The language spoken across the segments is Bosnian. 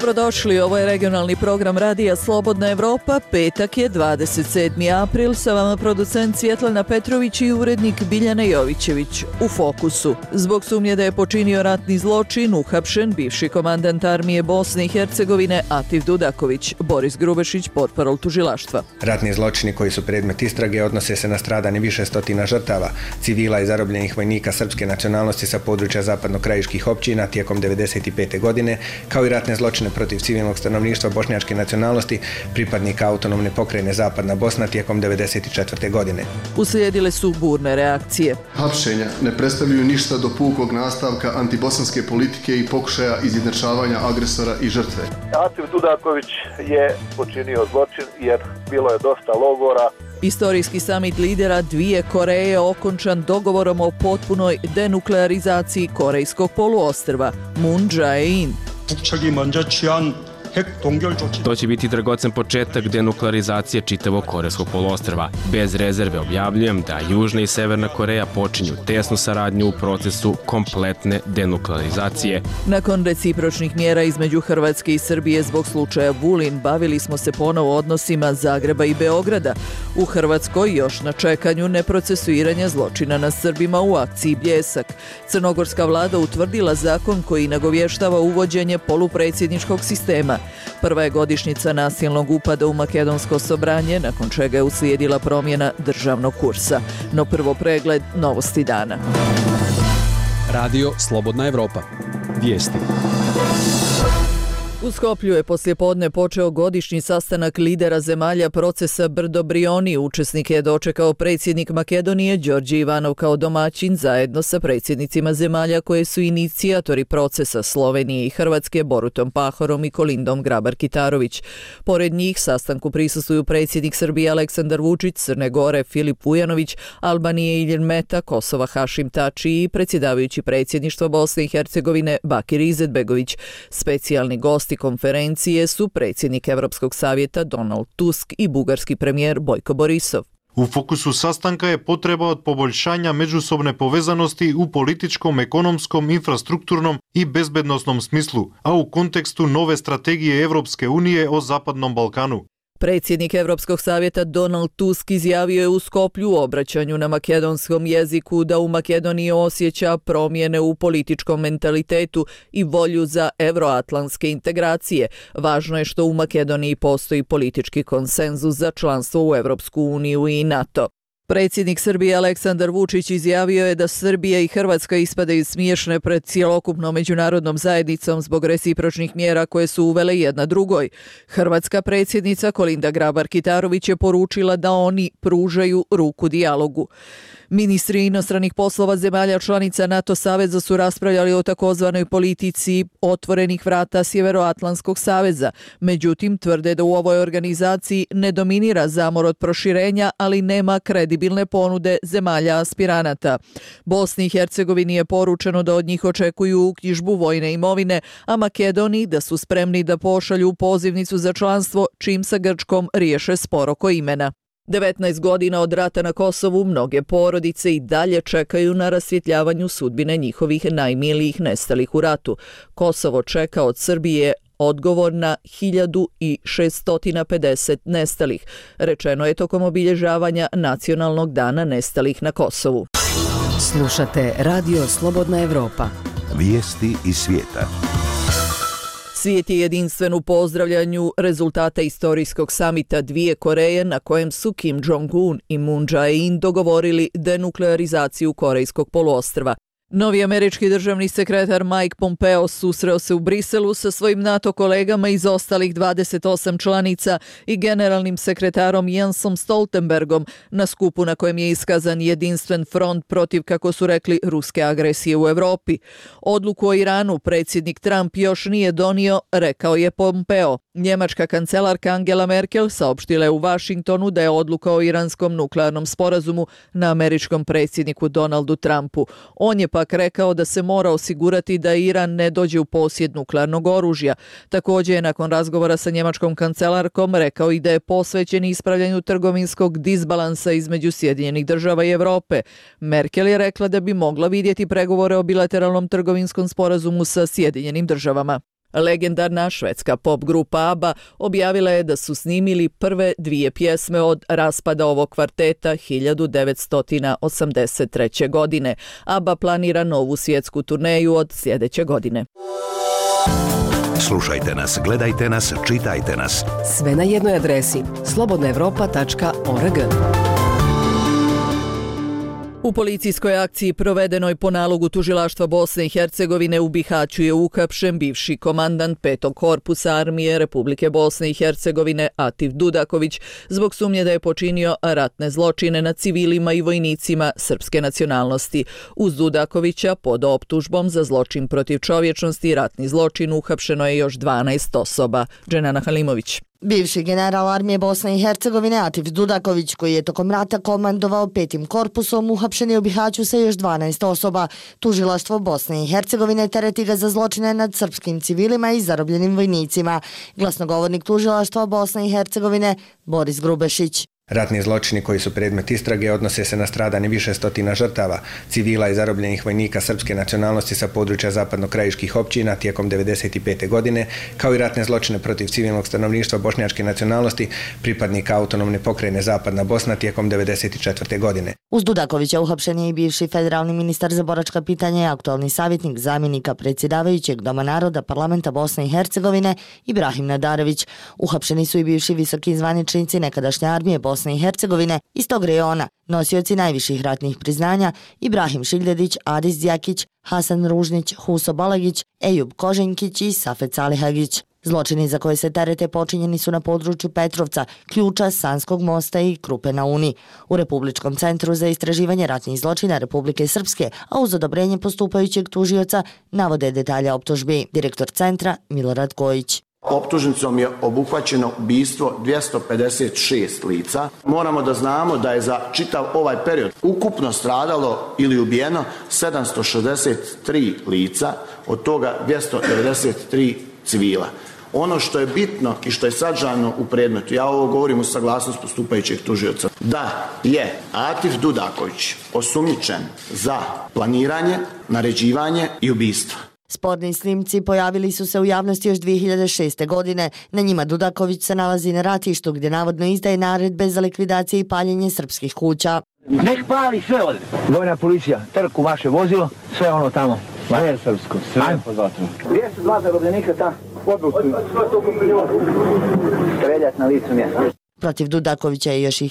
Dobrodošli, ovo je regionalni program Radija Slobodna Evropa. Petak je 27. april, sa vama producent Svjetlana Petrović i urednik Biljana Jovićević. U fokusu. Zbog sumnje da je počinio ratni zločin, uhapšen bivši komandant armije Bosne i Hercegovine Atif Dudaković. Boris Grubešić, portparol tužilaštva. Ratni zločini koji su predmet istrage odnose se na stradanje više stotina žrtava, civila i zarobljenih vojnika srpske nacionalnosti sa područja zapadno-krajiških općina tijekom 1995. godine, kao i ratne zločine protiv civilnog stanovništva bošnjačke nacionalnosti, pripadnika autonomne pokrajine Zapadna Bosna tijekom 1994. godine. Uslijedile su burne reakcije. Hapšenja ne predstavljaju ništa do pukog nastavka antibosanske politike i pokušaja izjednačavanja agresora i žrtve. Atif Dudaković je počinio zločin jer bilo je dosta logora. Istorijski samit lidera dvije Koreje okončan dogovorom o potpunoj denuklearizaciji Korejskog poluostrva. Moon Jae-in. To će biti dragocen početak denuklearizacije čitavog Korejskog poluostrva. Bez rezerve objavljujem da Južna i Severna Koreja počinju tesnu saradnju u procesu kompletne denuklearizacije. Nakon recipročnih mjera između Hrvatske i Srbije zbog slučaja Vulin, bavili smo se ponovo odnosima Zagreba i Beograda. U Hrvatskoj još na čekanju neprocesuiranja zločina na Srbima u akciji Bljesak. Crnogorska vlada utvrdila zakon koji nagovještava uvođenje polupredsjedničkog sistema. Prva je godišnjica nasilnog upada u makedonsko Sobranje, nakon čega je uslijedila promjena državnog kursa. No prvo pregled novosti dana. Radio Slobodna Evropa. Vijesti. U Skoplju je poslijepodne počeo godišnji sastanak lidera zemalja procesa Brdo-Brioni. Učesnike je dočekao predsjednik Makedonije Đorđe Ivanov kao domaćin zajedno sa predsjednicima zemalja koje su inicijatori procesa Slovenije i Hrvatske Borutom Pahorom i Kolindom Grabar-Kitarović. Pored njih sastanku prisustvuju predsjednik Srbije Aleksandar Vučić, Crne Gore Filip Vujanović, Albanije Iljin Meta, Kosova Hašim Tači i predsjedavajući predsjedništva Bosne i Hercegovine Bakir Izetbegović. Specijalni gosti konferencije su predsjednik Evropskog savjeta Donald Tusk i bugarski premijer Bojko Borisov. U fokusu sastanka je potreba od poboljšanja međusobne povezanosti u političkom, ekonomskom, infrastrukturnom i bezbednosnom smislu, a u kontekstu nove strategije Evropske unije o Zapadnom Balkanu. Predsjednik Evropskog savjeta Donald Tusk izjavio je u Skoplju u obraćanju na makedonskom jeziku da u Makedoniji osjeća promjene u političkom mentalitetu i volju za evroatlantske integracije. Važno je što u Makedoniji postoji politički konsenzus za članstvo u Evropsku uniju i NATO. Predsjednik Srbije Aleksandar Vučić izjavio je da Srbija i Hrvatska ispadaju smiješne pred cjelokupnom međunarodnom zajednicom zbog recipročnih mjera koje su uvele jedna drugoj. Hrvatska predsjednica Kolinda Grabar-Kitarović je poručila da oni pružaju ruku dijalogu. Ministri inostranih poslova zemalja članica NATO saveza su raspravljali o takozvanoj politici otvorenih vrata Sjeveroatlantskog saveza. Međutim, tvrde da u ovoj organizaciji ne dominira zamor od proširenja, ali nema kredibilne ponude zemalja aspiranata. Bosni i Hercegovini je poručeno da od njih očekuju uknjižbu vojne imovine, a Makedoniji da su spremni da pošalju pozivnicu za članstvo čim sa Grčkom riješe spor oko imena. 19 godina od rata na Kosovu mnoge porodice i dalje čekaju na rasvjetljavanju sudbine njihovih najmilijih nestalih u ratu. Kosovo čeka od Srbije odgovor na 1650 nestalih, rečeno je tokom obilježavanja Nacionalnog dana nestalih na Kosovu. Slušate Radio Slobodna Evropa. Vijesti iz svijeta. Svijet je jedinstven u pozdravljanju rezultata istorijskog samita dvije Koreje na kojem su Kim Jong-un i Moon Jae-in dogovorili denuklearizaciju Korejskog poluostrva. Novi američki državni sekretar Mike Pompeo susreo se u Briselu sa svojim NATO kolegama iz ostalih 28 članica i generalnim sekretarom Jensom Stoltenbergom na skupu na kojem je iskazan jedinstven front protiv, kako su rekli, ruske agresije u Europi. Odluku o Iranu predsjednik Trump još nije donio, rekao je Pompeo. Njemačka kancelarka Angela Merkel saopštila je u Vašingtonu da je odluka o iranskom nuklearnom sporazumu na američkom predsjedniku Donaldu Trumpu. On je pak rekao da se mora osigurati da Iran ne dođe u posjed nuklearnog oružja. Također je nakon razgovora sa njemačkom kancelarkom rekao i da je posvećen ispravljanju trgovinskog disbalansa između Sjedinjenih država i Europe. Merkel je rekla da bi mogla vidjeti pregovore o bilateralnom trgovinskom sporazumu sa Sjedinjenim državama. Legendarna švedska pop grupa ABBA objavila je da su snimili prve 2 pjesme od raspada ovog kvarteta 1983. godine. ABBA planira novu svjetsku turneju od sljedeće godine. Slušajte nas, gledajte nas, čitajte nas. Sve na jednoj adresi slobodnaevropa.org. U policijskoj akciji provedenoj po nalogu tužilaštva Bosne i Hercegovine u Bihaću je uhapšen bivši komandant 5. korpusa armije Republike Bosne i Hercegovine Atif Dudaković zbog sumnje da je počinio ratne zločine nad civilima i vojnicima srpske nacionalnosti. Uz Dudakovića pod optužbom za zločin protiv čovječnosti i ratni zločin uhapšeno je još 12 osoba. Dženana Halimović. Bivši general armije Bosne i Hercegovine Atif Dudaković, koji je tokom rata komandovao 5. korpusom, uhapšen je u Bihaću sa još 12 osoba. Tužilaštvo Bosne i Hercegovine tereti ga za zločine nad srpskim civilima i zarobljenim vojnicima. Glasnogovornik tužilaštva Bosne i Hercegovine Boris Grubešić. Ratni zločini koji su predmet istrage odnose se na stradanje više stotina žrtava, civila i zarobljenih vojnika srpske nacionalnosti sa područja zapadno-krajiških općina tijekom 1995. godine, kao i ratne zločine protiv civilnog stanovništva bošnjačke nacionalnosti, pripadnika autonomne pokrajine Zapadna Bosna tijekom 1994. godine. Uz Dudakovića uhapšen je i bivši federalni ministar za boračka pitanja i aktualni savjetnik zamjenika predsjedavajućeg Doma naroda Parlamenta Bosne i Hercegovine Ibrahim Nadarević. Uhapšeni su i bivši visoki zvaničnici nekadašnje armije Bosne i Hercegovine iz tog rejona, nosioci najviših ratnih priznanja Ibrahim Šigdedić, Adis Djakić, Hasan Ružnić, Huso Balagić, Ejub Koženkić i Safet Salihagić. Zločini za koje se terete počinjeni su na području Petrovca, Ključa, Sanskog mosta i Krupe na Uni. U Republičkom centru za istraživanje ratnih zločina Republike Srpske, a uz odobrenje postupajućeg tužioca, navode detalje optužbi. Direktor centra Milorad Kojić. Optužnicom je obuhvaćeno ubistvo 256 lica. Moramo da znamo da je za čitav ovaj period ukupno stradalo ili ubijeno 763 lica, od toga 293 civila. Ono što je bitno i što je sadržano u predmetu, ja ovo govorim u saglasnost postupajućeg tužioca, da je Atif Dudaković osumnjičen za planiranje, naređivanje i ubistvo. Sporni snimci pojavili su se u javnosti još 2006. godine. Na njima Dudaković se nalazi na ratištu gdje navodno izdaje naredbe za likvidacije i paljenje srpskih kuća. Nek pali sve ovdje. Vojna policija, trku vaše vozilo, sve ono tamo. Sve srpsko, sve pod vatrom. 202 zarobljenika tamo. Streljat na licu mjesta. Protiv Dudakovića je još i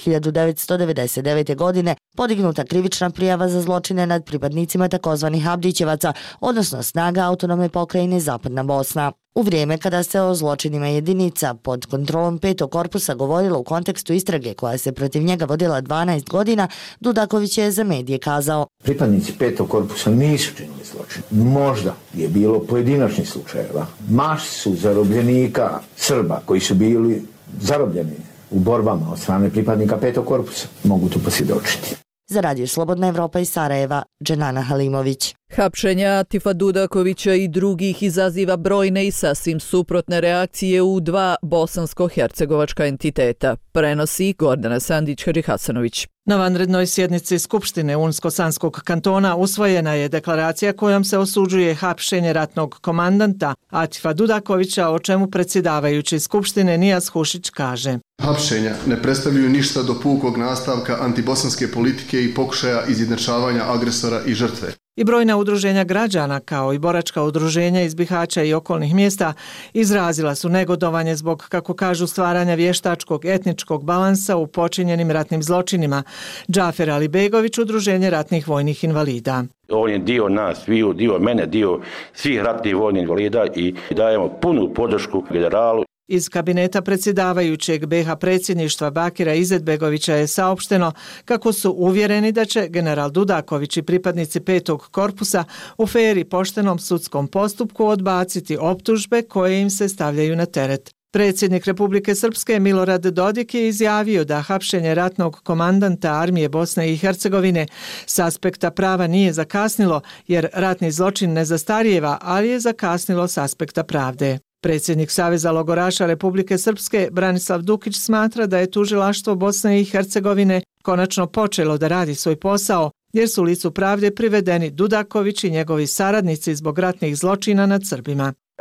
1999. godine podignuta krivična prijava za zločine nad pripadnicima takozvanih Abdićevaca, odnosno snaga autonomne pokrajine Zapadna Bosna. U vrijeme kada se o zločinima jedinica pod kontrolom 5. korpusa govorilo u kontekstu istrage koja se protiv njega vodila 12 godina, Dudaković je za medije kazao: Pripadnici 5. korpusa nisu činili zločin. Možda je bilo pojedinačnih slučajeva. Masi su zarobljenika Srba koji su bili zarobljeni u borbama od strane pripadnika 5. korpusa. Mogu to posvjedočiti. Za Radio Slobodna Evropa iz Sarajeva, Dženana Halimović. Hapšenja Atifa Dudakovića i drugih izaziva brojne i sasvim suprotne reakcije u 2 bosansko-hercegovačka entiteta, prenosi Gordana Sandić-Harihasanović. Na vanrednoj sjednici Skupštine Unsko-Sanskog kantona usvojena je deklaracija kojom se osuđuje hapšenje ratnog komandanta Atifa Dudakovića, o čemu predsjedavajući Skupštine Nijas Hušić kaže: Hapšenja ne predstavljaju ništa do pukog nastavka antibosanske politike i pokušaja izjednačavanja agresora i žrtve. I brojna udruženja građana, kao i boračka udruženja iz Bihaća i okolnih mjesta, izrazila su negodovanje zbog, kako kažu, stvaranja vještačkog etničkog balansa u počinjenim ratnim zločinima. Džafer Alibegović, udruženje ratnih vojnih invalida. On je dio nas, dio mene, dio svih ratnih vojnih invalida i dajemo punu podršku generalu. Iz kabineta predsjedavajućeg BiH predsjedništva Bakira Izetbegovića je saopšteno kako su uvjereni da će general Dudaković i pripadnici 5. korpusa u fer i poštenom sudskom postupku odbaciti optužbe koje im se stavljaju na teret. Predsjednik Republike Srpske Milorad Dodik je izjavio da hapšenje ratnog komandanta armije Bosne i Hercegovine s aspekta prava nije zakasnilo, jer ratni zločin ne zastarijeva, ali je zakasnilo s aspekta pravde. Predsjednik Saveza logoraša Republike Srpske Branislav Dukić smatra da je tužilaštvo Bosne i Hercegovine konačno počelo da radi svoj posao, jer su licu pravde privedeni Dudaković i njegovi saradnici zbog ratnih zločina nad Srbima.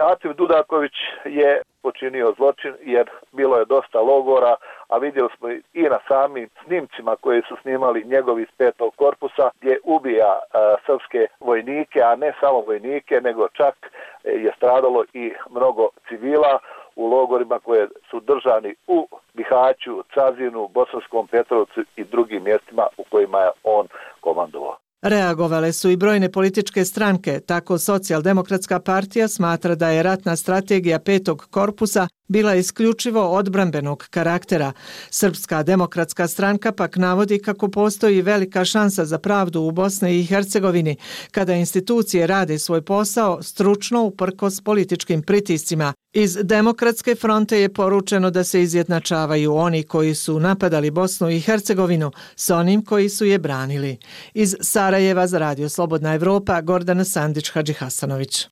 Acif Dudaković je počinio zločin jer bilo je dosta logora, a vidjeli smo i na samim snimcima koje su snimali njegovi iz 5. korpusa gdje ubija srpske vojnike, a ne samo vojnike, nego čak je stradalo i mnogo civila u logorima koje su držani u Bihaću, Cazinu, Bosanskom Petrovcu i drugim mjestima u kojima je on komandovao. Reagovale su i brojne političke stranke, tako Socijaldemokratska partija smatra da je ratna strategija 5. korpusa bila isključivo odbrambenog karaktera. Srpska demokratska stranka pak navodi kako postoji velika šansa za pravdu u Bosni i Hercegovini kada institucije rade svoj posao stručno uprkos političkim pritiscima. Iz Demokratske fronte je poručeno da se izjednačavaju oni koji su napadali Bosnu i Hercegovinu s onim koji su je branili. Iz Sarajeva za Radio Slobodna Evropa, Gordana Sandić-Hadžihasanović.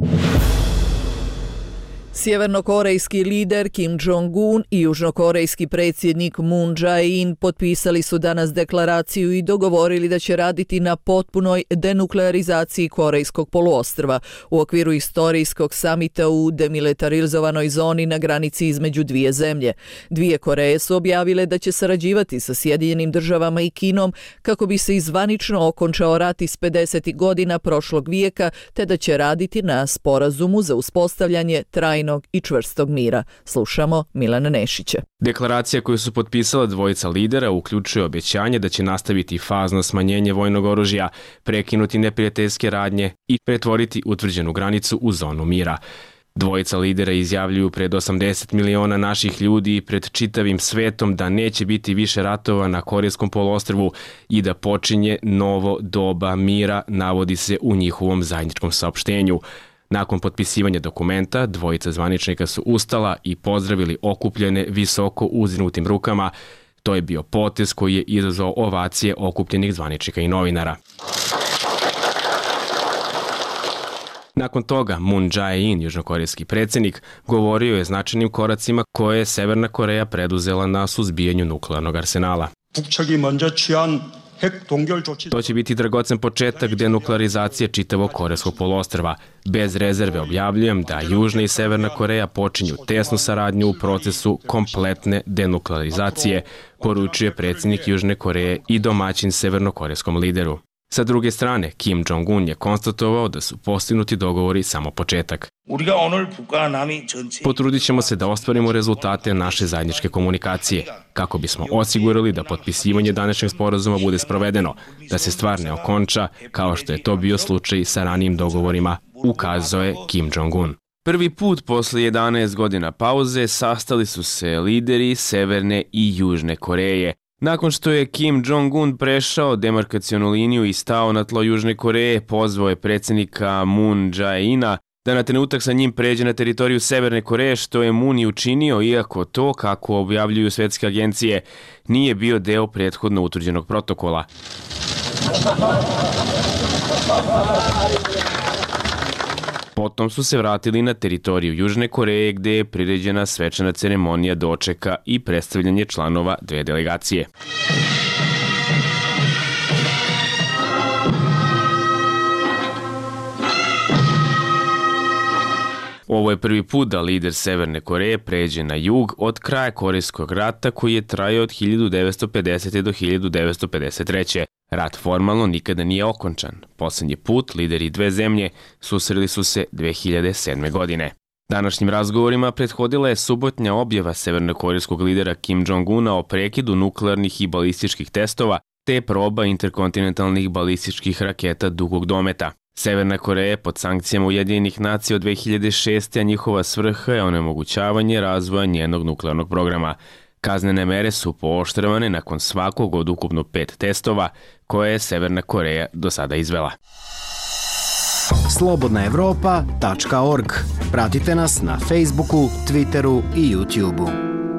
Sjevernokorejski lider Kim Jong-un i južnokorejski predsjednik Moon Jae-in potpisali su danas deklaraciju i dogovorili da će raditi na potpunoj denuklearizaciji Korejskog poluostrva u okviru istorijskog samita u demilitarizovanoj zoni na granici između dvije zemlje. Dvije Koreje su objavile da će sarađivati sa Sjedinjenim državama i Kinom kako bi se izvanično okončao rat iz 50. godina prošlog vijeka, te da će raditi na sporazumu za uspostavljanje trajnog i čvrstog mira. Slušamo Milana Nešića. Deklaracija koju su potpisala dvojica lidera uključuje obećanje da će nastaviti fazno smanjenje vojnog oružja, prekinuti neprijateljske radnje i pretvoriti utvrđenu granicu u zonu mira. Dvojica lidera izjavljuju pred 80 miliona naših ljudi i pred čitavim svetom da neće biti više ratova na Korejskom poluostrvu i da počinje novo doba mira, navodi se u njihovom zajedničkom saopštenju. Nakon potpisivanja dokumenta, dvojica zvaničnika su ustala i pozdravili okupljene visoko uzdignutim rukama. To je bio potez koji je izazvao ovacije okupljenih zvaničnika i novinara. Nakon toga, Moon Jae-in, južnokorejski predsjednik, govorio je značajnim koracima koje je Severna Koreja preduzela na suzbijanju nuklearnog arsenala. To će biti dragocen početak denuklearizacije čitavog Korejskog poluostrva. Bez rezerve objavljujem da Južna i Severna Koreja počinju tesnu saradnju u procesu kompletne denuklearizacije, poručuje predsjednik Južne Koreje i domaćin severnokorejskom lideru. Sa druge strane, Kim Jong-un je konstatovao da su postignuti dogovori samo početak. Potrudit ćemo se da ostvarimo rezultate naše zajedničke komunikacije, kako bismo osigurali da potpisivanje današnjeg sporazuma bude sprovedeno, da se stvar ne okonča, kao što je to bio slučaj sa ranijim dogovorima, ukazao je Kim Jong-un. Prvi put posle 11 godina pauze sastali su se lideri Severne i Južne Koreje. Nakon što je Kim Jong-un prešao demarkacionu liniju i stao na tlo Južne Koreje, pozvao je predsjednika Moon Jae-ina da na trenutak sa njim pređe na teritoriju Severne Koreje, što je Moon i učinio, iako to, kako objavljuju svetske agencije, nije bio deo prethodno utvrđenog protokola. Potom su se vratili na teritoriju Južne Koreje gde je priređena svečana ceremonija dočeka i predstavljanje članova dve delegacije. Ovo je prvi put da lider Severne Koreje pređe na jug od kraja Korejskog rata koji je trajao od 1950. do 1953. Rat formalno nikada nije okončan. Poslednji put lideri dve zemlje susreli su se 2007. godine. Današnjim razgovorima prethodila je subotnja objava severnokorejskog lidera Kim Jong-una o prekidu nuklearnih i balističkih testova te proba interkontinentalnih balističkih raketa dugog dometa. Severna Koreja je pod sankcijama Ujedinjenih nacija od 2006. a njihova svrha je onemogućavanje razvoja njenog nuklearnog programa. Kaznene mere su pooštravane nakon svakog od ukupno 5 testova koje je Severna Koreja do sada izvela. Slobodnaevropa.org. Pratite nas na Facebooku, Twitteru i YouTubeu.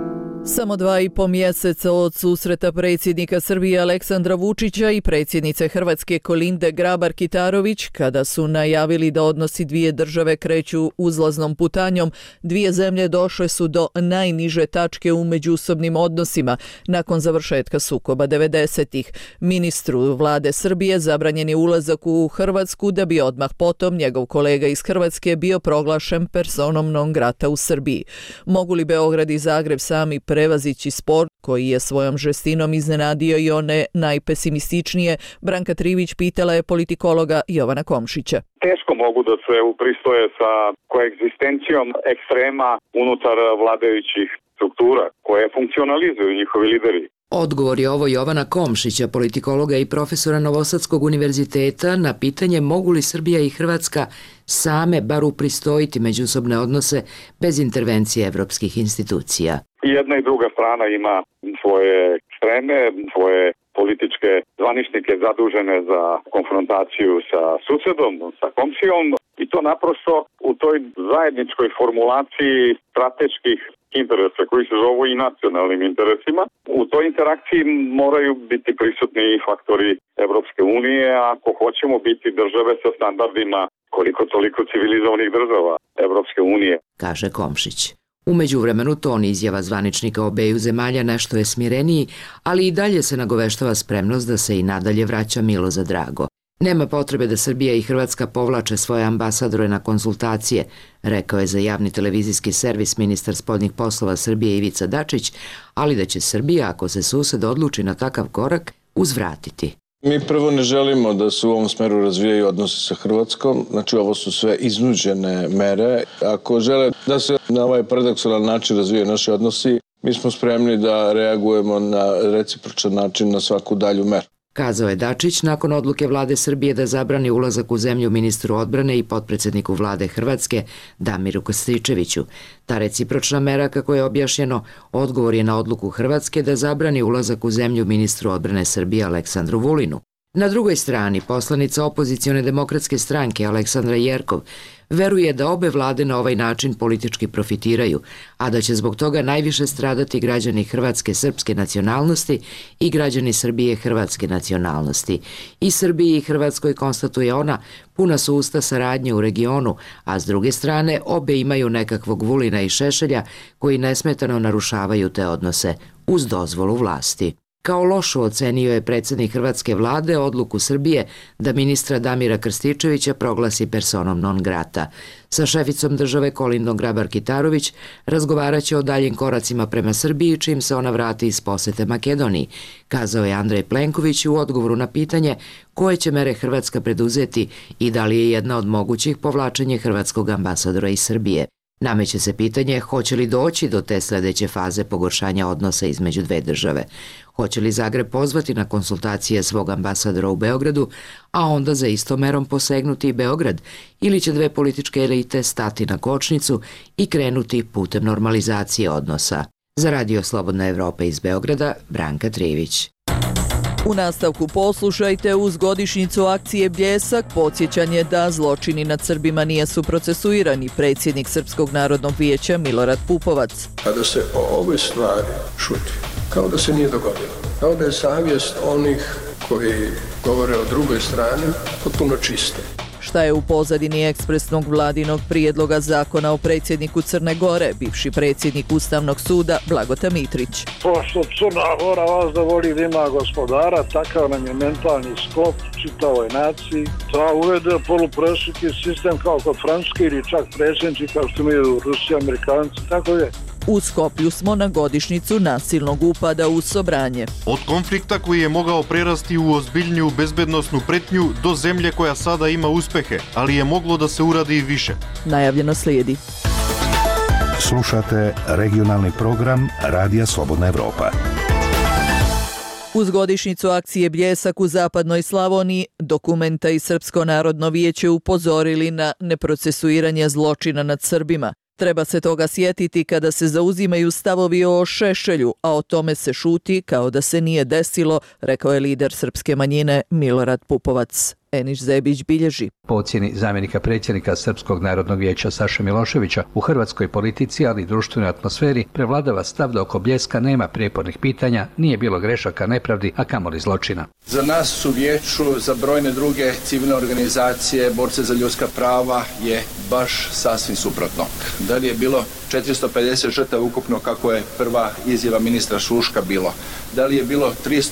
Samo 2,5 mjeseca od susreta predsjednika Srbije Aleksandra Vučića i predsjednice Hrvatske Kolinde Grabar-Kitarović, kada su najavili da odnosi dvije države kreću uzlaznom putanjom, dvije zemlje došle su do najniže tačke u međusobnim odnosima nakon završetka sukoba 90-ih. Ministru vlade Srbije zabranjen je ulazak u Hrvatsku, da bi odmah potom njegov kolega iz Hrvatske bio proglašen personom non grata u Srbiji. Mogu li Beograd i Zagreb sami prevazići spor koji je svojom žestinom iznenadio i one najpesimističnije? Branka Trivić pitala je politikologa Jovana Komšića. Teško mogu da se upristoje sa koegzistencijom ekstrema unutar vladajućih struktura koje funkcionalizuju njihovi lideri. Odgovor je ovo Jovana Komšića, politikologa i profesora Novosadskog univerziteta, na pitanje mogu li Srbija i Hrvatska same bar upristojiti međusobne odnose bez intervencije evropskih institucija. Jedna i druga strana ima svoje ekstreme, svoje političke zvaničnike zadužene za konfrontaciju sa susedom, sa komšijom, i to naprosto u toj zajedničkoj formulaciji strateških interesa koji se zovu i nacionalnim interesima. U toj interakciji moraju biti prisutni i faktori Evropske unije ako hoćemo biti države sa standardima koliko toliko civilizovanih država Evropske unije, kaže Komšić. U međuvremenu ton izjava zvaničnika obeju zemalja nešto je smireniji, ali i dalje se nagoveštava spremnost da se i nadalje vraća milo za drago. Nema potrebe da Srbija i Hrvatska povlače svoje ambasadore na konsultacije, rekao je za javni televizijski servis ministar spoljnih poslova Srbije Ivica Dačić, ali da će Srbija, ako se sused odluči na takav korak, uzvratiti. Mi prvo ne želimo da se u ovom smeru razvijaju odnosi sa Hrvatskom, znači ovo su sve iznuđene mere. Ako žele da se na ovaj paradoksalan način razvijaju naši odnosi, mi smo spremni da reagujemo na recipročan način na svaku dalju meru, kazao je Dačić nakon odluke vlade Srbije da zabrani ulazak u zemlju ministru odbrane i potpredsjedniku vlade Hrvatske Damiru Krstičeviću. Ta recipročna mera, kako je objašnjeno, odgovor je na odluku Hrvatske da zabrani ulazak u zemlju ministru odbrane Srbije Aleksandru Vulinu. Na drugoj strani, poslanica opozicione demokratske stranke Aleksandra Jerkov veruje da obe vlade na ovaj način politički profitiraju, a da će zbog toga najviše stradati građani Hrvatske srpske nacionalnosti i građani Srbije hrvatske nacionalnosti. I Srbiji i Hrvatskoj, konstatuje ona, puna su usta saradnje u regionu, a s druge strane obe imaju nekakvog Vulina i Šešelja koji nesmetano narušavaju te odnose uz dozvolu vlasti. Kao lošu ocenio je predsjednik hrvatske vlade odluku Srbije da ministra Damira Krstičevića proglasi personom non grata. Sa šeficom države Kolindom Grabar-Kitarović razgovaraće o daljim koracima prema Srbiji čim se ona vrati iz posete Makedoniji, kazao je Andrej Plenković u odgovoru na pitanje koje će mere Hrvatska preduzeti i da li je jedna od mogućih povlačenje hrvatskog ambasadora iz Srbije. Nameće se pitanje hoće li doći do te sljedeće faze pogoršanja odnosa između dve države. Hoće li Zagreb pozvati na konsultacije svog ambasadora u Beogradu, a onda za istom merom posegnuti i Beograd, ili će dve političke elite stati na kočnicu i krenuti putem normalizacije odnosa. Za Radio Slobodna Evropa iz Beograda, Branka Trivić. U nastavku poslušajte uz godišnjicu akcije Bljesak podsjećanje da zločini nad Srbima nisu procesuirani, predsjednik Srpskog narodnog vijeća Milorad Pupovac. Kada se o ovoj stvari šuti, kao da se nije dogodilo, kao da je savjest onih koji govore o drugoj strani potpuno čista. Šta je u pozadini ekspresnog vladinog prijedloga zakona o predsjedniku Crne Gore, bivši predsjednik Ustavnog suda Blagota Mitrić. Pošto Crna Gora vas da voli da ima gospodara, takav nam je mentalni sklop čitavoj naciji, da uvede poluprešuki sistem kao kod Francuske ili čak predsjednici kao što imaju Rusi, Amerikanci, tako je. U Skoplju smo na godišnjicu nasilnog upada u Sobranje. Od konflikta koji je mogao prerasti u ozbiljniju bezbednosnu pretnju do zemlje koja sada ima uspehe, ali je moglo da se uradi i više. Najavljeno slijedi. Slušate regionalni program Radija Slobodna Evropa. Uz godišnjicu akcije Bljesak u zapadnoj Slavoniji, Dokumenta i Srpsko narodno vijeće upozorili na neprocesuiranje zločina nad Srbima. Treba se toga sjetiti kada se zauzimaju stavovi o Šešelju, a o tome se šuti kao da se nije desilo, rekao je lider srpske manjine Milorad Pupovac. Enis Zebić bilježi. Po ocjeni zamjenika predsjednika Srpskog narodnog vijeća Saše Miloševića, u hrvatskoj politici, ali i društvenoj atmosferi prevladava stav da oko Bljeska nema prijepornih pitanja, nije bilo grešaka, nepravdi, a kamoli zločina. Za nas u vijeću, za brojne druge civilne organizacije, borce za ljudska prava je baš sasvim suprotno. Da li je bilo 450 žrtava ukupno kako je prva izjava ministra Šuška bilo? Da li je bilo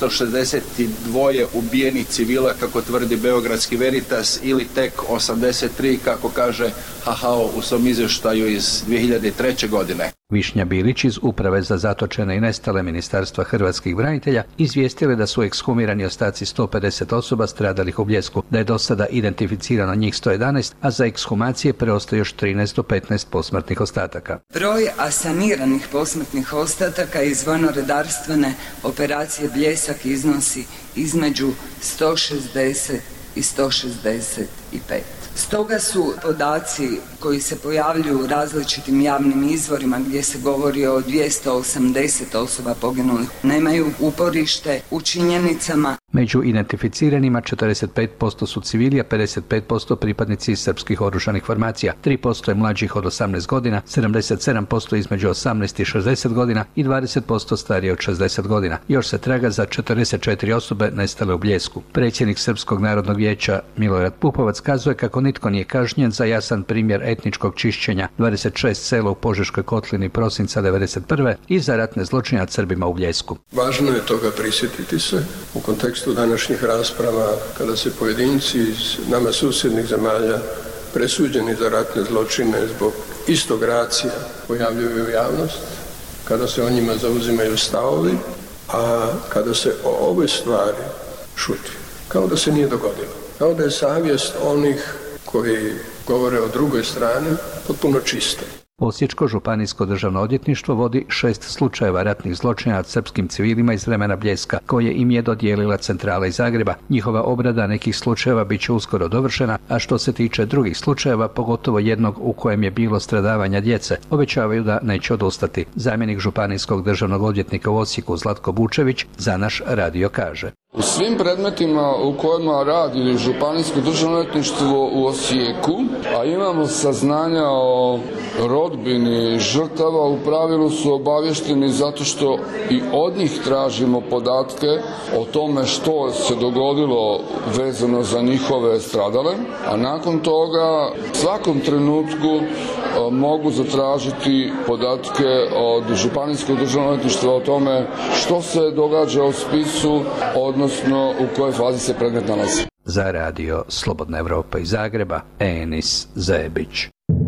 362 ubijenih civila kako tvrdi beogradski Veritas ili tek 83 kako kaže HHO u svom izvještaju iz 2003. godine? Višnja Bilić iz Uprave za zatočene i nestale Ministarstva hrvatskih branitelja izvijestili da su ekshumirani ostaci 150 osoba stradalih u Bljesku, da je do sada identificirano njih 111, a za ekshumacije preostaje još 13 do 15 posmrtnih ostataka. Broj asaniranih posmrtnih ostataka iz vojno-redarstvene operacije Bljesak iznosi između 160 i 165. Stoga su podaci koji se pojavljuju u različitim javnim izvorima gdje se govori o 280 osoba poginulih nemaju uporište u činjenicama. Među identificiranima 45% su civili, a 55% pripadnici srpskih oružanih formacija, 3% je mlađih od 18 godina, 77% između 18 i 60 godina i 20% starije od 60 godina. Još se traga za 44 osobe nestale u Bljesku. Predsjednik Srpskog narodnog vijeća Milorad Pupovac kazuje kako nitko nije kažnjen za jasan primjer etničkog čišćenja 26 sela u Požeškoj kotlini prosinca 1991. i za ratne zločine nad Srbima u Bljesku. Važno je toga prisjetiti se u kontekstu današnjih rasprava kada se pojedinci iz nama susjednih zemalja presuđeni za ratne zločine zbog istog racija pojavljuju u javnost, kada se o njima zauzimaju stavovi, a kada se o ovoj stvari šuti, kao da se nije dogodilo, kao da je savjest onih koji govore o drugoj strani potpuno čista. Osječko županijsko državno odvjetništvo vodi 6 slučajeva ratnih zločina nad srpskim civilima iz vremena Bljeska, koje im je dodijelila centrala iz Zagreba. Njihova obrada nekih slučajeva bit će uskoro dovršena, a što se tiče drugih slučajeva, pogotovo jednog u kojem je bilo stradavanja djece, obećavaju da neće odustati. Zamjenik županijskog državnog odvjetnika u Osijeku Zlatko Bučević za naš radio kaže. U svim predmetima u kojima radi županijsko državno odvjetništvo u Osijeku, a imamo saznanja o rodbini žrtava, u pravilu su obavješteni zato što i od njih tražimo podatke o tome što se dogodilo vezano za njihove stradale, a nakon toga u svakom trenutku mogu zatražiti podatke od županijskog državnog odvjetništva o tome što se događa u spisu, odnosno u kojoj fazi se predmet nalazi. Za radio Slobodna Evropa iz Zagreba, Enis Zebić.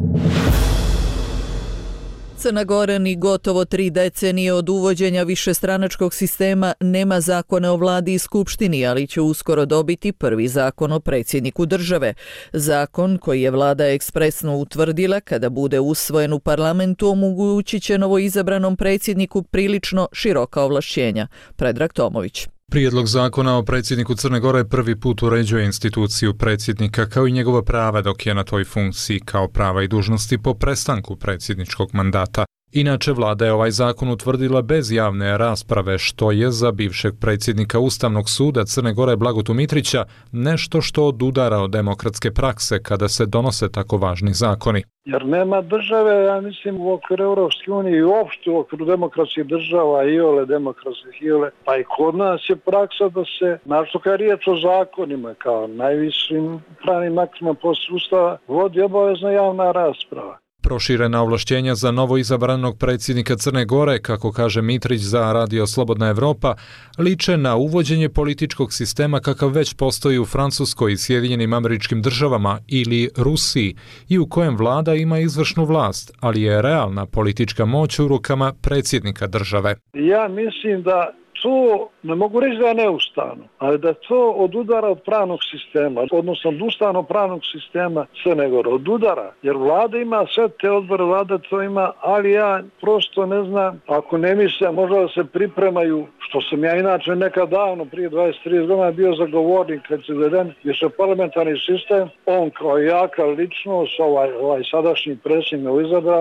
Crna Gora ni gotovo 3 decenije od uvođenja višestranačkog sistema nema zakona o vladi i skupštini, ali će uskoro dobiti prvi zakon o predsjedniku države. Zakon koji je vlada ekspresno utvrdila kada bude usvojen u parlamentu omogućit će novoizabranom predsjedniku prilično široka ovlašćenja. Predrag Tomović. Prijedlog zakona o predsjedniku Crne Gore prvi put uređuje instituciju predsjednika kao i njegova prava dok je na toj funkciji, kao prava i dužnosti po prestanku predsjedničkog mandata. Inače, vlada je ovaj zakon utvrdila bez javne rasprave, što je za bivšeg predsjednika Ustavnog suda Crne Gore Blagotu Mitrića nešto što odudara od demokratske prakse kada se donose tako važni zakoni. Jer nema države, ja mislim, u okviru Europske unije i uopšte u okviru demokratskih država, iole demokratskih, iole, pa i kod nas je praksa da se, našto kad je riječ o zakonima, kao najvišim pravnim aktima poslije Ustava, vodi obavezna javna rasprava. Proširena ovlašćenja za novo izabranog predsjednika Crne Gore, kako kaže Mitrić za radio Slobodna Evropa, liče na uvođenje političkog sistema kakav već postoji u Francuskoj i Sjedinjenim Američkim Državama ili Rusiji i u kojem vlada ima izvršnu vlast, ali je realna politička moć u rukama predsjednika države. Ja mislim da to, ne mogu reći da je neustavno, ali da to odudara od pravnog sistema, odnosno od ustavnog pravnog sistema Crne Gore, odudara, jer vlada ima sve te odbore, vlada to ima, ali ja prosto ne znam, ako ne misle, možda da se pripremaju, što sam ja inače nekad davno, prije 20-30 godina bio zagovornik kad se uveden višeparlamentarni sistem, on kao jaka ličnost, ovaj sadašnji predsjednik izabrani,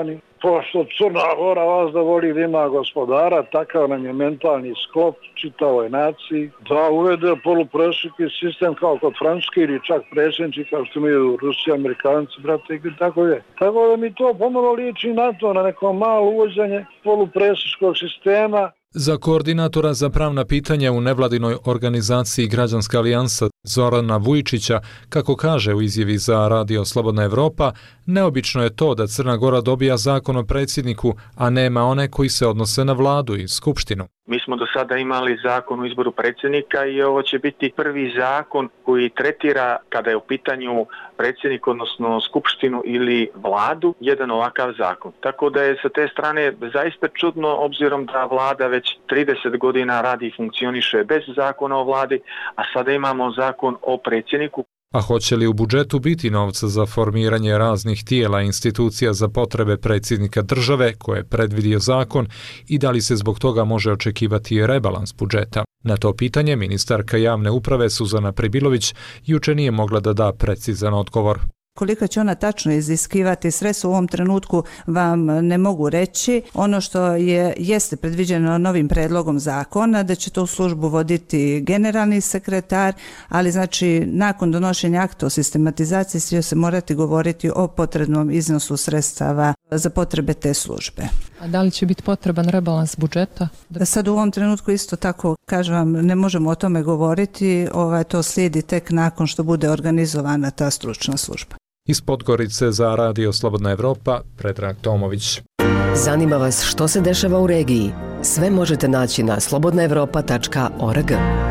pošto Crna Gora vas da voli da ima gospodara, takav nam je mentalni sklop čitavoj naciji, da uvede poluprešiki sistem kao kod Francuske ili čak predsjednici kao što imaju Rusi, Amerikanci, brate, i tako je. Tako da mi to pomalo liči na to, na neko malo uvođenje poluprešničkog sistema. Za koordinatora za pravna pitanja u nevladinoj organizaciji Građanska alijansa Zorana Vujčića, kako kaže u izjavi za Radio Slobodna Evropa, neobično je to da Crna Gora dobija zakon o predsjedniku, a nema one koji se odnose na vladu i skupštinu. Mi smo do sada imali zakon o izboru predsjednika i ovo će biti prvi zakon koji tretira, kada je u pitanju predsjednik, odnosno skupštinu ili vladu, jedan ovakav zakon. Tako da je sa te strane zaista čudno, obzirom da vlada već 30 godina radi i funkcioniše bez zakona o vladi, a sada imamo zakon o predsjedniku. A hoće li u budžetu biti novca za formiranje raznih tijela i institucija za potrebe predsjednika države koje je predvidio zakon i da li se zbog toga može očekivati rebalans budžeta? Na to pitanje ministarka javne uprave Suzana Pribilović juče nije mogla da da precizan odgovor. Koliko će ona tačno iziskivati sredstva u ovom trenutku vam ne mogu reći. Ono što jeste predviđeno novim predlogom zakona da će to u službu voditi generalni sekretar, ali znači nakon donošenja akta o sistematizaciji će se morati govoriti o potrebnom iznosu sredstava za potrebe te službe. A da li će biti potreban rebalans budžeta? Sad u ovom trenutku isto tako, kažem vam, ne možemo o tome govoriti, to slijedi tek nakon što bude organizovana ta stručna služba. Iz Podgorice za Radio Slobodna Evropa, Predrag Tomović. Zanima vas što se dešava u regiji? Sve možete naći na slobodnaevropa.org.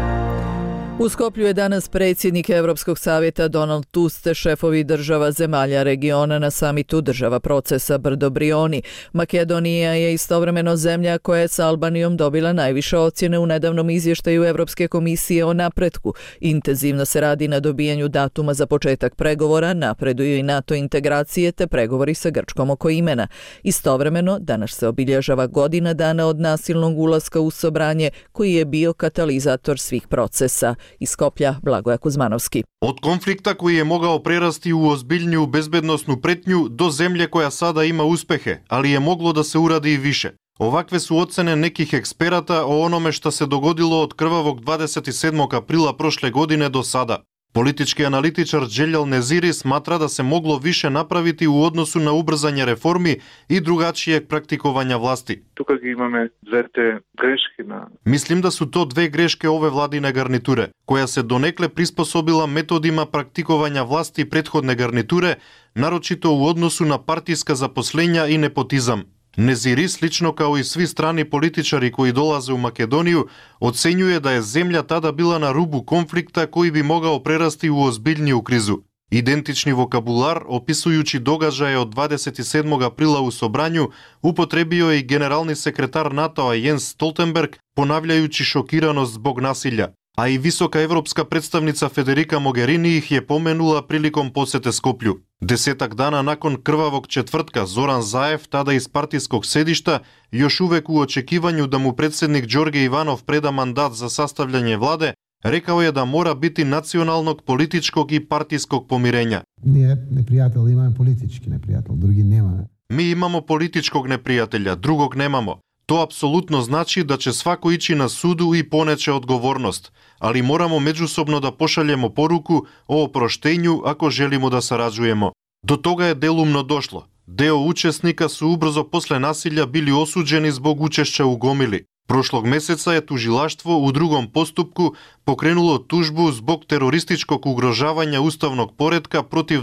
U Skoplju je danas predsjednik Evropskog savjeta Donald Tusk, šefovi država zemalja regiona na samitu država procesa Brdo Brioni. Makedonija je istovremeno zemlja koja je s Albanijom dobila najviše ocjene u nedavnom izvještaju Evropske komisije o napretku. Intenzivno se radi na dobijanju datuma za početak pregovora, napreduju i NATO integracije te pregovori sa Grčkom oko imena. Istovremeno, danas se obilježava godina dana od nasilnog ulaska u Sobranje, koji je bio katalizator svih procesa. Iz Skoplja, Blagoja Kuzmanovski. Od konflikta koji je mogao prerasti u ozbiljniju bezbednosnu pretnju do zemlje koja sada ima uspehe, ali je moglo da se uradi i više. Ovakve su ocene nekih eksperata o onome što se dogodilo od krvavog 27. aprila prošle godine do sada. Politički analitičar Đeljal Neziri smatra da se moglo više napraviti u odnosu na ubrzanje reformi i drugačijeg praktikovanja vlasti. Тука ги имаме двете грешки на... Mislim da su to dve greške ove vladine garniture, koja se donekle prispособила metodima praktikovanja vlasti prethodne garniture, naročito u odnosu na partijska zaposlenja i nepotizam. Neziri, slično kao i svi strani političari koji dolaze u Makedoniju, ocenjuje da je zemlja tada bila na rubu konflikta koji bi mogao prerasti u ozbiljniju krizu. Identični vokabular, opisujući događaje od 27. aprila u Sobranju, upotrebio je i generalni sekretar NATO-a Jens Stoltenberg, ponavljajući šokiranost zbog nasilja. A i visoka evropska predstavnica Federica Mogherini ih je pomenula prilikom posete Skoplju. 10 dana nakon krvavog četvrtka Zoran Zaev, tada iz partijskog sedišta, još uvek u očekivanju da mu predsjednik Đorđe Ivanov preda mandat za sastavljanje vlade, rekao je da mora biti nacionalnog, političkog i partijskog pomirenja. Nije neprijatelj, imamo politički neprijatelj, drugi nema. Mi imamo političkog neprijatelja, drugog nemamo. To apsolutno znači da će svako ići na sudu i poneće odgovornost, ali moramo međusobno da pošaljemo poruku o oproštenju ako želimo da sarađujemo. Do toga je delumno došlo. Deo učesnika su ubrzo posle nasilja bili osuđeni zbog učešća u gomili. Prošlog meseca je tužilaštvo u drugom postupku pokrenulo tužbu zbog terorističkog ugrožavanja ustavnog poretka protiv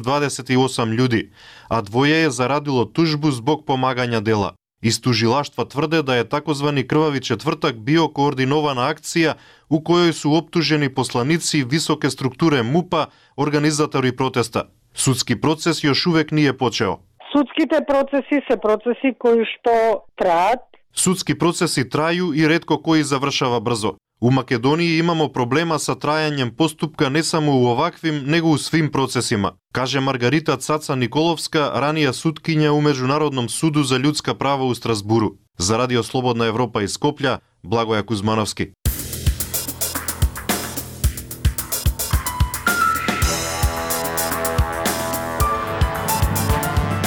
28 ljudi, a dvoje je zaradilo tužbu zbog pomaganja dela. Iz tužilaštva tvrde da je takozvani krvavi četvrtak bio koordinovana akcija u kojoj su optuženi poslanici visoke strukture MUP-a, organizatori protesta. Sudski proces još uvek nije počeo. Sudskite procesi se procesi koji što trajat. Sudski procesi traju i retko koji završava brzo. U Makedoniji imamo problema sa trajanjem postupka ne samo u ovakvim, nego u svim procesima, kaže Margarita Caca Nikolovska, ranija sutkinja u Međunarodnom sudu za ljudska prava u Strasburu. Za Radio Slobodna Evropa iz Skoplja, Blagoja Kuzmanovski.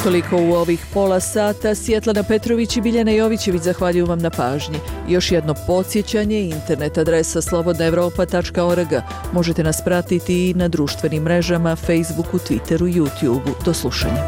Toliko u ovih pola sata. Svjetlana Petrović i Biljana Jovićević zahvaljuju vam na pažnji. Još jedno podsjećanje, internet adresa slobodnaevropa.org. Možete nas pratiti i na društvenim mrežama, Facebooku, Twitteru, YouTubeu. Do slušanja.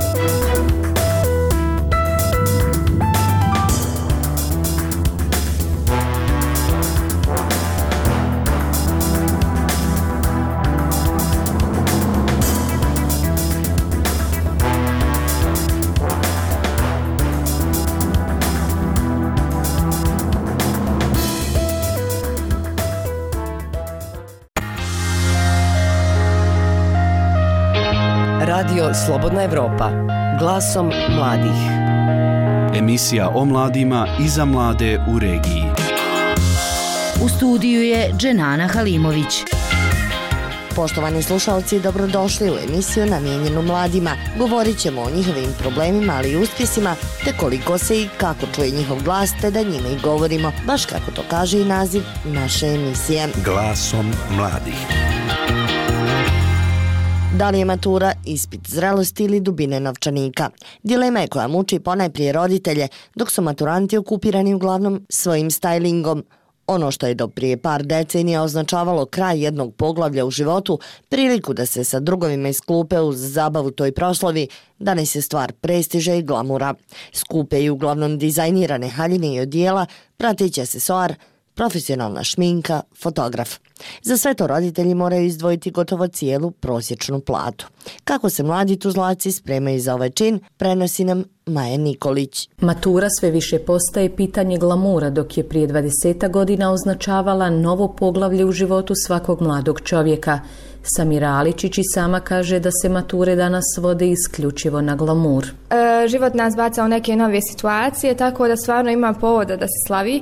Radio Slobodna Evropa, glasom mladih. Emisija o mladima i za mlade u regiji. U studiju je Dženana Halimović. Poštovani slušalci, dobrodošli u emisiju namijenjenu mladima. Govorit ćemo o njihovim problemima, ali i uspjesima, te koliko se i kako čuje njihov glas, te da njime i govorimo, baš kako to kaže i naziv naše emisije. Glasom mladih. Da li je matura ispit zrelosti ili dubine novčanika? Dilema je koja muči ponajprije roditelje, dok su maturanti okupirani uglavnom svojim stajlingom. Ono što je do prije par decenija označavalo kraj jednog poglavlja u životu, priliku da se sa drugovima iz klupe uz zabavu toj proslavi, danas je stvar prestiža i glamura. Skupe i uglavnom dizajnirane haljine i odijela, prateći asesoar, profesionalna šminka, fotograf. Za sve to roditelji moraju izdvojiti gotovo cijelu prosječnu platu. Kako se mladi tuzlaci spremaju za ovaj čin, prenosi nam Maja Nikolić. Matura sve više postaje pitanje glamura, dok je prije 20 godina označavala novo poglavlje u životu svakog mladog čovjeka. Samira Aličić i sama kaže da se mature danas svode isključivo na glamur. Život nas baca u neke nove situacije, tako da stvarno ima povoda da se slavi,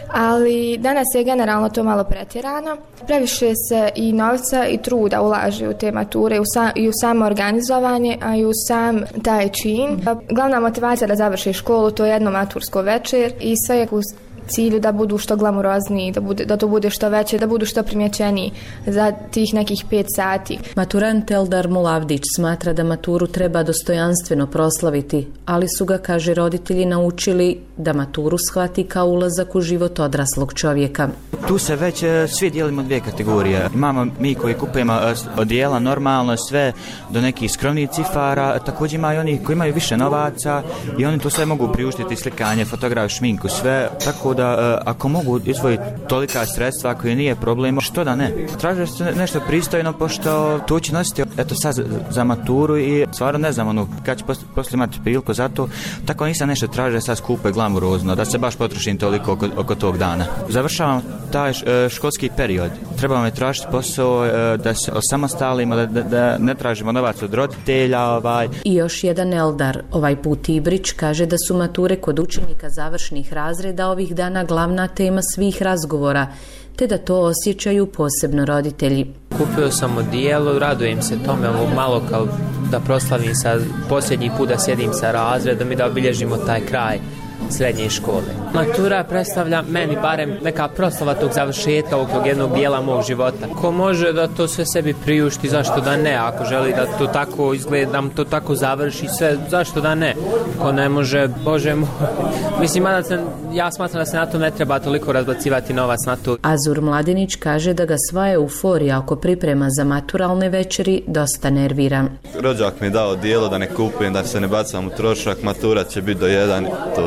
ali danas je generalno to malo pretjerano. Previše se i novca i truda ulaže u te mature i u samo organizovanje, a i u sam taj čin. Glavna motivacija da završi školu, to je jedno matursko večer i sve je u cilju da budu što glamurozniji, da to bude što veće, da budu što primjećeniji za tih nekih 5 sati. Maturant Eldar Mulavdić smatra da maturu treba dostojanstveno proslaviti, ali su ga, kaže, roditelji naučili da maturu shvati kao ulazak u život odraslog čovjeka. Tu se već svi dijelimo dvije kategorije. Imamo mi koji kupujemo odijela normalno sve do nekih skromnih cifara, također ima i oni koji imaju više novaca i oni to sve mogu priuštiti, slikanje, fotograf, šminku, sve, tako da ako mogu izdvojiti tolika sredstva koje nije problem, što da ne. Traže se nešto pristojno, pošto to će nositi eto sad za maturu i stvarno ne znam kad će poslije imati priliku za to, tako nisam nešto traže sad skupo i glamurozno, da se baš potrošim toliko oko tog dana. Završavam taj školski period. Trebamo je tražiti posao da se osamostalimo, da ne tražimo novac od roditelja. I još jedan Eldar, ovaj put Ibrić, kaže da su mature kod učenika završnih razreda ovih dana glavna tema svih razgovora, te da to osjećaju posebno roditelji. Kupio sam odijelo, radujem se tome, malo kao da proslavim posljednji put da sjedim sa razredom i da obilježimo taj kraj srednje škole. Matura predstavlja meni barem neka proslava tog završetka ovog jednog dijela mog života. Ko može da to sve sebi priušti, zašto da ne? Ako želi da to tako izgleda, da to tako završi sve, zašto da ne? Ko ne može, Bože moj. Mislim, ja smatram da se na to ne treba toliko razbacivati novac na to. Azur Mladinić kaže da ga sva euforija oko priprema za maturalne večeri dosta nervira. Rođak mi je dao dijelo da ne kupujem, da se ne bacam u trošak, matura će biti do 1,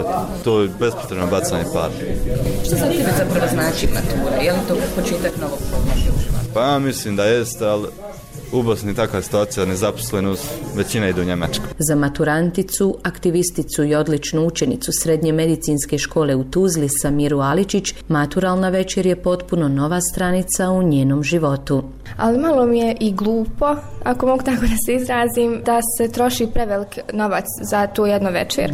to je bespotrebno bacanje para. Što za tebe zapravo znači matura? Je li to početak novog poglavlja u životu? Pa ja mislim da jeste, ali u Bosni takva situacija, nezaposlenost, većina ide u Njemačku. Za maturanticu, aktivisticu i odličnu učenicu Srednje medicinske škole u Tuzli Samiru Aličić, maturalna večer je potpuno nova stranica u njenom životu. Ali malo mi je i glupo, ako mogu tako da se izrazim, da se troši prevelik novac za tu jednu večer.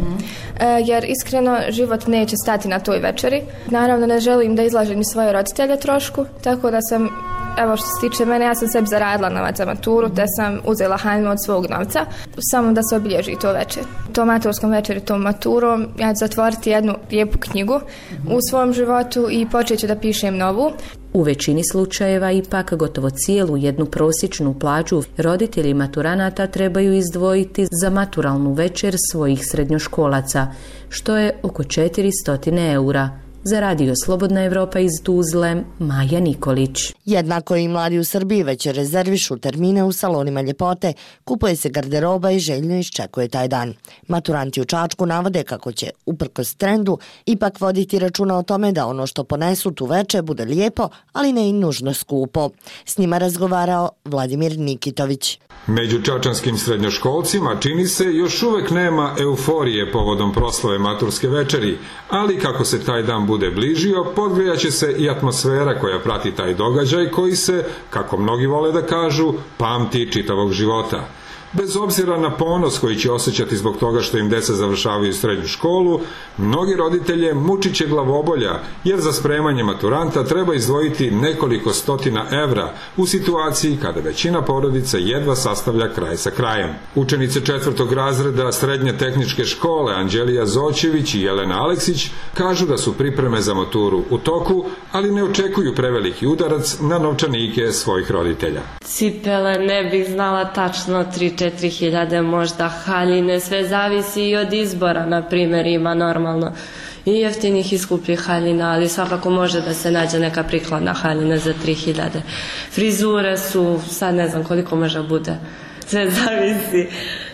Jer iskreno život neće stati na toj večeri. Naravno ne želim da izlažem i svoje roditelje trošku, tako da sam, evo što se tiče mene, ja sam sebi zaradila novac za maturu, te sam uzela haljinu od svog novca, samo da se obilježi to večer. Tom maturskom večeri, tom maturom, ja ću zatvoriti jednu lijepu knjigu u svom životu i počet ću da pišem novu. U većini slučajeva ipak gotovo cijelu jednu prosječnu plaću roditelji maturanata trebaju izdvojiti za maturalnu večer svojih srednjoškolaca, što je oko 400 eura. Za Radio Slobodna Evropa iz Tuzle, Maja Nikolić. Jednako i mladi u Srbiji već rezervišu termine u salonima ljepote, kupuje se garderoba i željno iščekuje taj dan. Maturanti u Čačku navode kako će, uprkos trendu, ipak voditi računa o tome da ono što ponesu tu veče bude lijepo, ali ne i nužno skupo. S njima razgovarao Vladimir Nikitović. Među čačanskim srednjoškolcima čini se još uvek nema euforije povodom proslave maturske večeri, ali kako se taj dan bude bližio, podgrijaće se i atmosfera koja prati taj događaj koji se, kako mnogi vole da kažu, pamti čitavog života. Bez obzira na ponos koji će osjećati zbog toga što im deca završavaju srednju školu, mnogi roditelje mučit će glavobolja, jer za spremanje maturanta treba izdvojiti nekoliko stotina evra u situaciji kada većina porodica jedva sastavlja kraj sa krajem. Učenice 4. razreda Srednje tehničke škole Anđelija Zoćević i Jelena Aleksić kažu da su pripreme za maturu u toku, ali ne očekuju preveliki udarac na novčanike svojih roditelja. Cipele ne bih znala tačno 3-4 možda, haljine, sve zavisi i od izbora, na primjer, ima normalno i jeftinih i skupljih haljina, ali svakako može da se nađe neka prikladna haljina za 3000. Frizure su, sad ne znam koliko može bude, sve zavisi.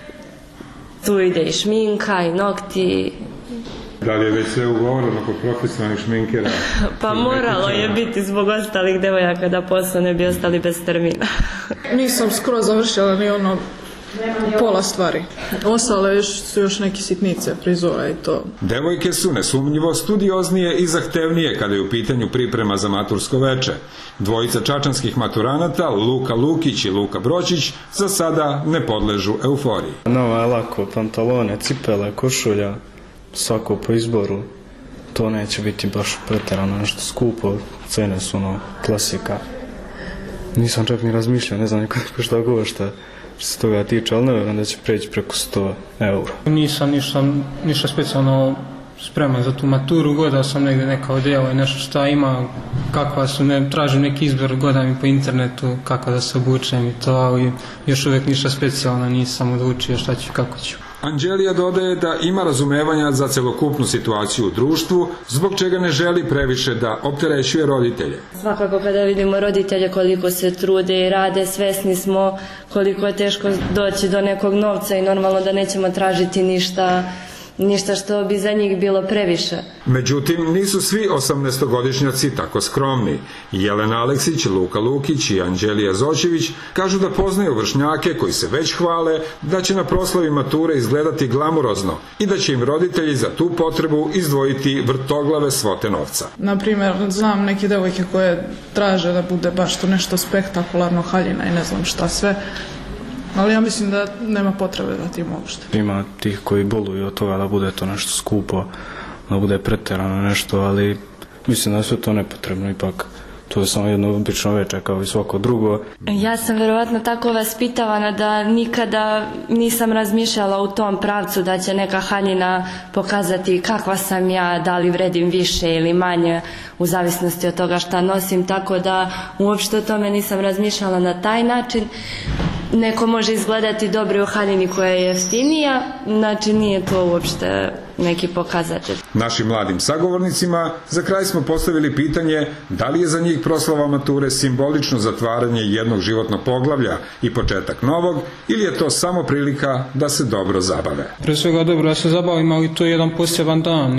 Tu ide i šminka i nokti. Da li je već sve ugovoreno kod profesionalnih šminkera? Pa moralo je biti zbog ostalih devojaka da posle ne bi ostali bez termina. Nisam skoro završila ni pola stvari. Ostale su još neke sitnice, frizura i to. Devojke su nesumnjivo studioznije i zahtevnije kada je u pitanju priprema za matursko veče. Dvojica čačanskih maturanata, Luka Lukić i Luka Bročić, za sada ne podležu euforiji. Nova je lako, pantalone, cipele, košulja, svako po izboru. To neće biti baš pretjerano nešto skupo, cene su klasika. Nisam čak ni razmišljao, ne znam koliko šta košta što se toga tiče, ali ne vjerujem da će preći preko 100 eura. Nisam ništa specijalno spreman za tu maturu, gledao sam negdje neka odjela i nešto šta ima, kakva su, tražim neki izbor, gledam i po internetu kako da se obučem i to, ali još uvijek ništa specijalno nisam odlučio šta ću, kako ću. Anđelija dodaje da ima razumevanja za celokupnu situaciju u društvu, zbog čega ne želi previše da opterećuje roditelje. Svakako kada vidimo roditelje koliko se trude i rade, svesni smo koliko je teško doći do nekog novca i normalno da nećemo tražiti ništa što bi za njih bilo previše. Međutim, nisu svi 18-godišnjaci tako skromni. Jelena Aleksić, Luka Lukić i Anđelija Zoćević kažu da poznaju vršnjake koji se već hvale da će na proslavi mature izgledati glamurozno i da će im roditelji za tu potrebu izdvojiti vrtoglave svote novca. Naprimjer, znam neke devojke koje traže da bude baš to nešto spektakularno, haljina i ne znam šta sve. Ali ja mislim da nema potrebe da ti uopšte. Ima tih koji boluju od toga da bude to nešto skupo, da bude pretjerano nešto, ali mislim da je sve to nepotrebno, ipak to je samo jedno obično večer kao i svako drugo. Ja sam vjerovatno tako vaspitavana da nikada nisam razmišljala u tom pravcu da će neka haljina pokazati kakva sam ja, da li vredim više ili manje u zavisnosti od toga šta nosim, tako da uopšte o tome nisam razmišljala na taj način. Neko može izgledati dobro u haljini koja je jeftinija, znači nije to uopšte neki pokazatelj. Našim mladim sagovornicima za kraj smo postavili pitanje da li je za njih proslava mature simbolično zatvaranje jednog životnog poglavlja i početak novog, ili je to samo prilika da se dobro zabave. Pre svega dobro da se zabavimo, ali to je jedan poseban dan,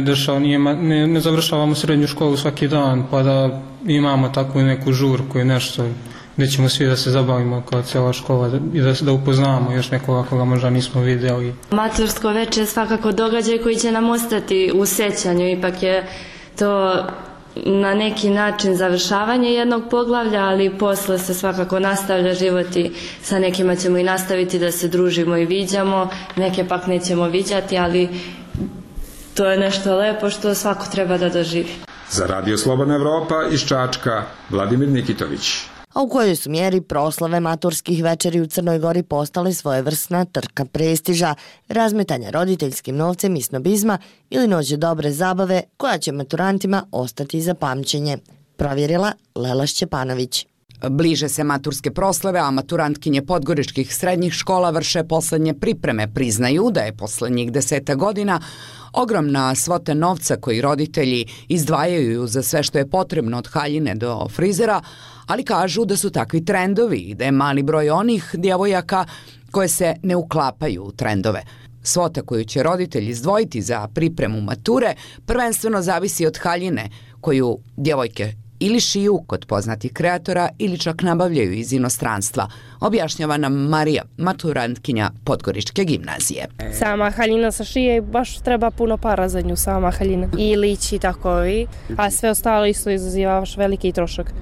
ne završavamo srednju školu svaki dan, pa da imamo takvu neku žurku i nešto gdje ćemo svi da se zabavimo kao cijela škola i da upoznamo još nekoga koga možda nismo vidjeli. Matursko veče je svakako događaj koji će nam ostati u sećanju, ipak je to na neki način završavanje jednog poglavlja, ali posle se svakako nastavlja život i sa nekima ćemo i nastaviti da se družimo i viđamo, neke pak nećemo viđati, ali to je nešto lepo što svako treba da doživi. Za Radio Slobodna Evropa iz Čačka, Vladimir Nikitović. A u kojoj su mjeri proslave maturskih večeri u Crnoj Gori postale svojevrsna trka prestiža, razmetanja roditeljskim novcem i snobizma ili noć dobre zabave koja će maturantima ostati za pamćenje. provjerila Lela Šćepanović. Bliže se maturske proslave, a maturantkinje podgoričkih srednjih škola vrše poslednje pripreme. Priznaju da je poslednjih 10 godina ogromna svota novca koji roditelji izdvajaju za sve što je potrebno od haljine do frizera, ali kažu da su takvi trendovi i da je mali broj onih djevojaka koje se ne uklapaju u trendove. Svota koju će roditelji izdvojiti za pripremu mature prvenstveno zavisi od haljine koju djevojke ili šiju kod poznatih kreatora ili čak nabavljaju iz inostranstva, objašnjava nam Marija, maturantkinja Podgoričke gimnazije. Sama haljina sa šije baš treba puno para za nju, sama haljina. I lići takovi, a sve ostalo isto izaziva baš veliki trošak.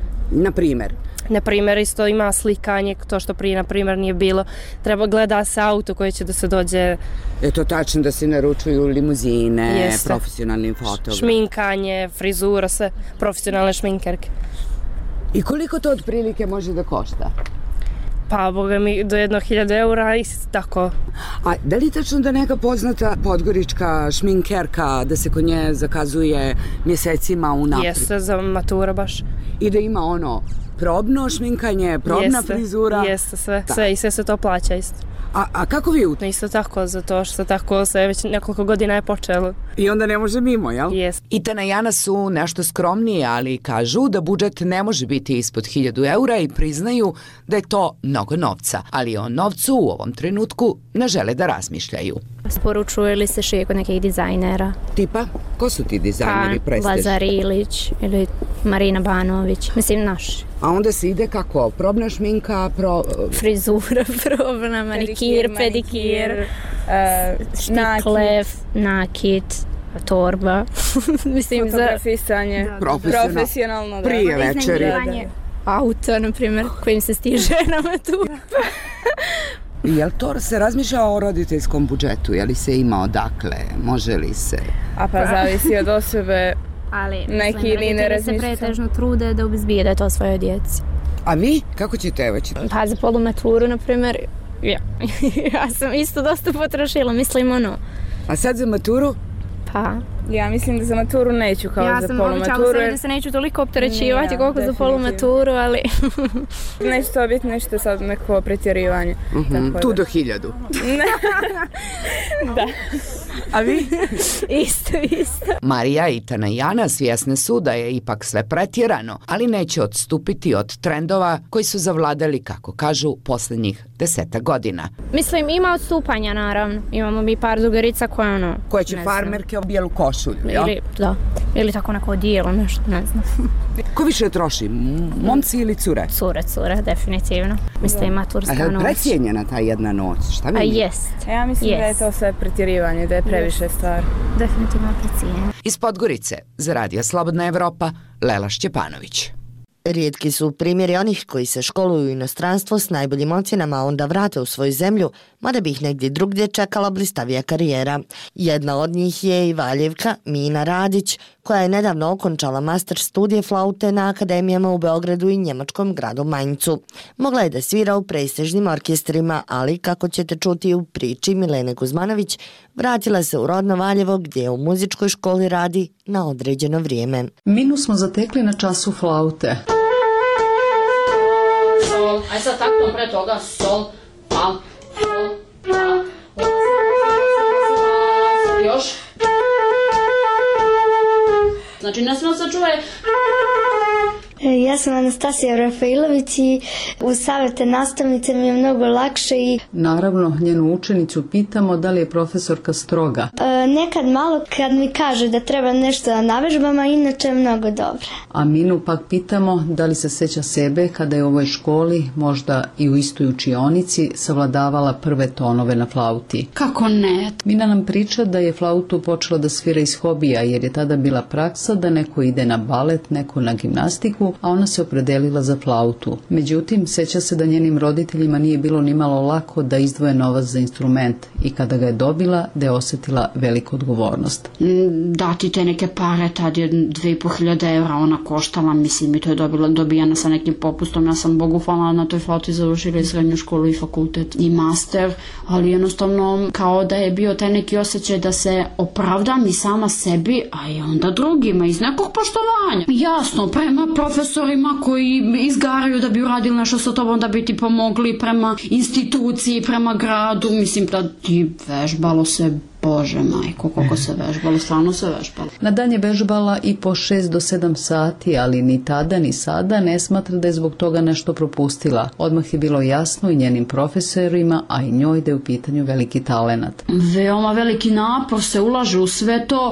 Na primjer, isto ima slikanje, to što prije, na primjer, nije bilo. Treba gleda se auto koje će da se dođe. Je to tačno da se naručuju limuzine, profesionalni fotograf? Šminkanje, frizura, sve profesionalne šminkerke. I koliko to otprilike može da košta? Pa, boga mi, do 1.000 eura i tako. A da li je tačno da neka poznata podgorička šminkerka, da se kod nje zakazuje mjesecima unaprijed? Jeste, za matura baš. I da ima probno šminkanje, probna frizura? Jeste, sve i sve se to plaća isto. A kako vi Isto tako, zato što tako se već nekoliko godina je počelo. I onda ne može mimo, jel? Jeste. I Tana i Ana su nešto skromnije, ali kažu da budžet ne može biti ispod 1.000 eura i priznaju da je to mnogo novca. Ali o novcu u ovom trenutku ne žele da razmišljaju. Sporučuje li se šije kod nekih dizajnera? Tipa? Ko su ti dizajneri prestižni? Lazar Ilić ili Marina Banović, mislim naši. A onda se ide kako? Probna šminka, frizura, probna, manikir, pedikir, štiklev, nakit, torba. Mislim, fotografisanje. Profesionalno. Prije večeri. Auto, na primjer, kojim se stiže na maturu. Jel to se razmišlja o roditeljskom budžetu? Je li se ima odakle? Može li se? A pa zavisi od osobe. Ali roditelji se pretežno trude da obezbijede to svojoj djeci. A vi? Kako ćete? Pa za polumaturu, na primjer, ja sam isto dosta potrošila, mislim A sad za maturu? Pa... Ja mislim da za maturu neću kao za polumaturu. Ja sam običala sebi da se neću toliko opterećivati koliko za polumaturu, ali... Neće to biti nešto sad neko pretjerivanje. Tu do 1.000. Da. A vi? Isto. Marija i Tana i Ana svjesne su da je ipak sve pretjerano, ali neće odstupiti od trendova koji su zavladali, kako kažu, posljednjih 10 godina. Mislim, ima odstupanja, naravno. Imamo mi par drugarica koje koje će farmerke u bijelu košulju, jel? Ili tako neko odijelo, nešto, ne znam. Ko više troši, momci ili cure? Cure, definitivno. Mislim, maturska noć. A je li precijenjena ta jedna noć? Šta vi? Jest. Ja mislim da je to sve pretjerivanje, da je previše stvar. Definitivno precijenjena. Iz Podgorice, za Radio Slobodna Evropa, Lela Šćepanović. Rijetki su primjeri onih koji se školuju u inostranstvo s najboljim ocjenama, a onda vrate u svoju zemlju, mada bi ih negdje drugdje čekala blistavija karijera. Jedna od njih je i Valjevka Mina Radić, koja je nedavno okončala master studije flaute na akademijama u Beogradu i njemačkom gradu Mainzu. Mogla je da svira u prestižnim orkestrima, ali, kako ćete čuti u priči Milene Kuzmanović, vratila se u rodno Valjevo gdje u muzičkoj školi radi na određeno vrijeme. Minu smo zatekli na času flaute. Sol, aj sad taktom pre toga, sol, pa, sol, pa, još. Znači ne smemo se čuje. Ja sam Anastasija Rafailović i uz savjete nastavnice mi je mnogo lakše i... Naravno, njenu učenicu pitamo da li je profesorka stroga. Nekad malo kad mi kaže da treba nešto da navežbam, a inače je mnogo dobra. A Minu pak pitamo da li se sjeća sebe kada je u ovoj školi, možda i u istoj učionici, savladavala prve tonove na flauti. Kako ne? Mina nam priča da je flautu počela da svira iz hobija jer je tada bila praksa da neko ide na balet, neko na gimnastiku, harmoniku, a ona se opredelila za flautu. Međutim, sjeća se da njenim roditeljima nije bilo nimalo lako da izdvoje novac za instrument i kada ga je dobila, da je osjetila veliku odgovornost. Dati te neke pare, tad je 2500 evra ona koštala, mislim, i to je dobijena sa nekim popustom. Ja sam Bogu hvala na toj flauti završila i srednju školu i fakultet i master, ali jednostavno kao da je bio taj neki osjećaj da se opravdam i sama sebi, a i onda drugima iz nekog poštovanja. Jasno, prema profesorima koji izgaraju da bi uradili nešto sa tobom, da bi ti pomogli, prema instituciji, prema gradu, mislim da ti vežbalo se, Bože majko, koliko se vežbalo, stvarno se vežbalo. Na dan je vežbala i po 6 do 7 sati, ali ni tada ni sada ne smatra da je zbog toga nešto propustila. Odmah je bilo jasno i njenim profesorima, a i njoj da je u pitanju veliki talenat. Veoma veliki napor se ulaže u sve to,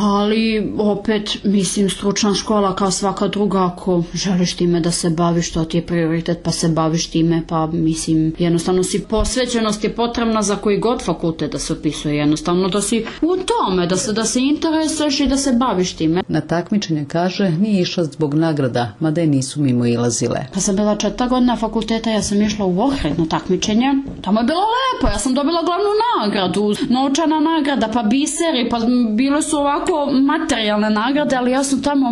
ali opet, mislim, stručna škola kao svaka druga, ako želiš time da se baviš, to ti je prioritet, pa se baviš time, pa mislim, jednostavno si posvećenost je potrebna za koji god fakultet da se upisuje, jednostavno da si u tome, da se interesuješ i da se baviš time. Na takmičenje, kaže, nije išla zbog nagrada, mada je nisu mimo ilazile. Pa sam bila 4 godina fakulteta, ja sam išla u Ohrid na takmičenje, tamo je bilo lepo, ja sam dobila glavnu nagradu, novčana nagrada, pa biseri, pa bile su ovako materijalne nagrade, ali ja sam tamo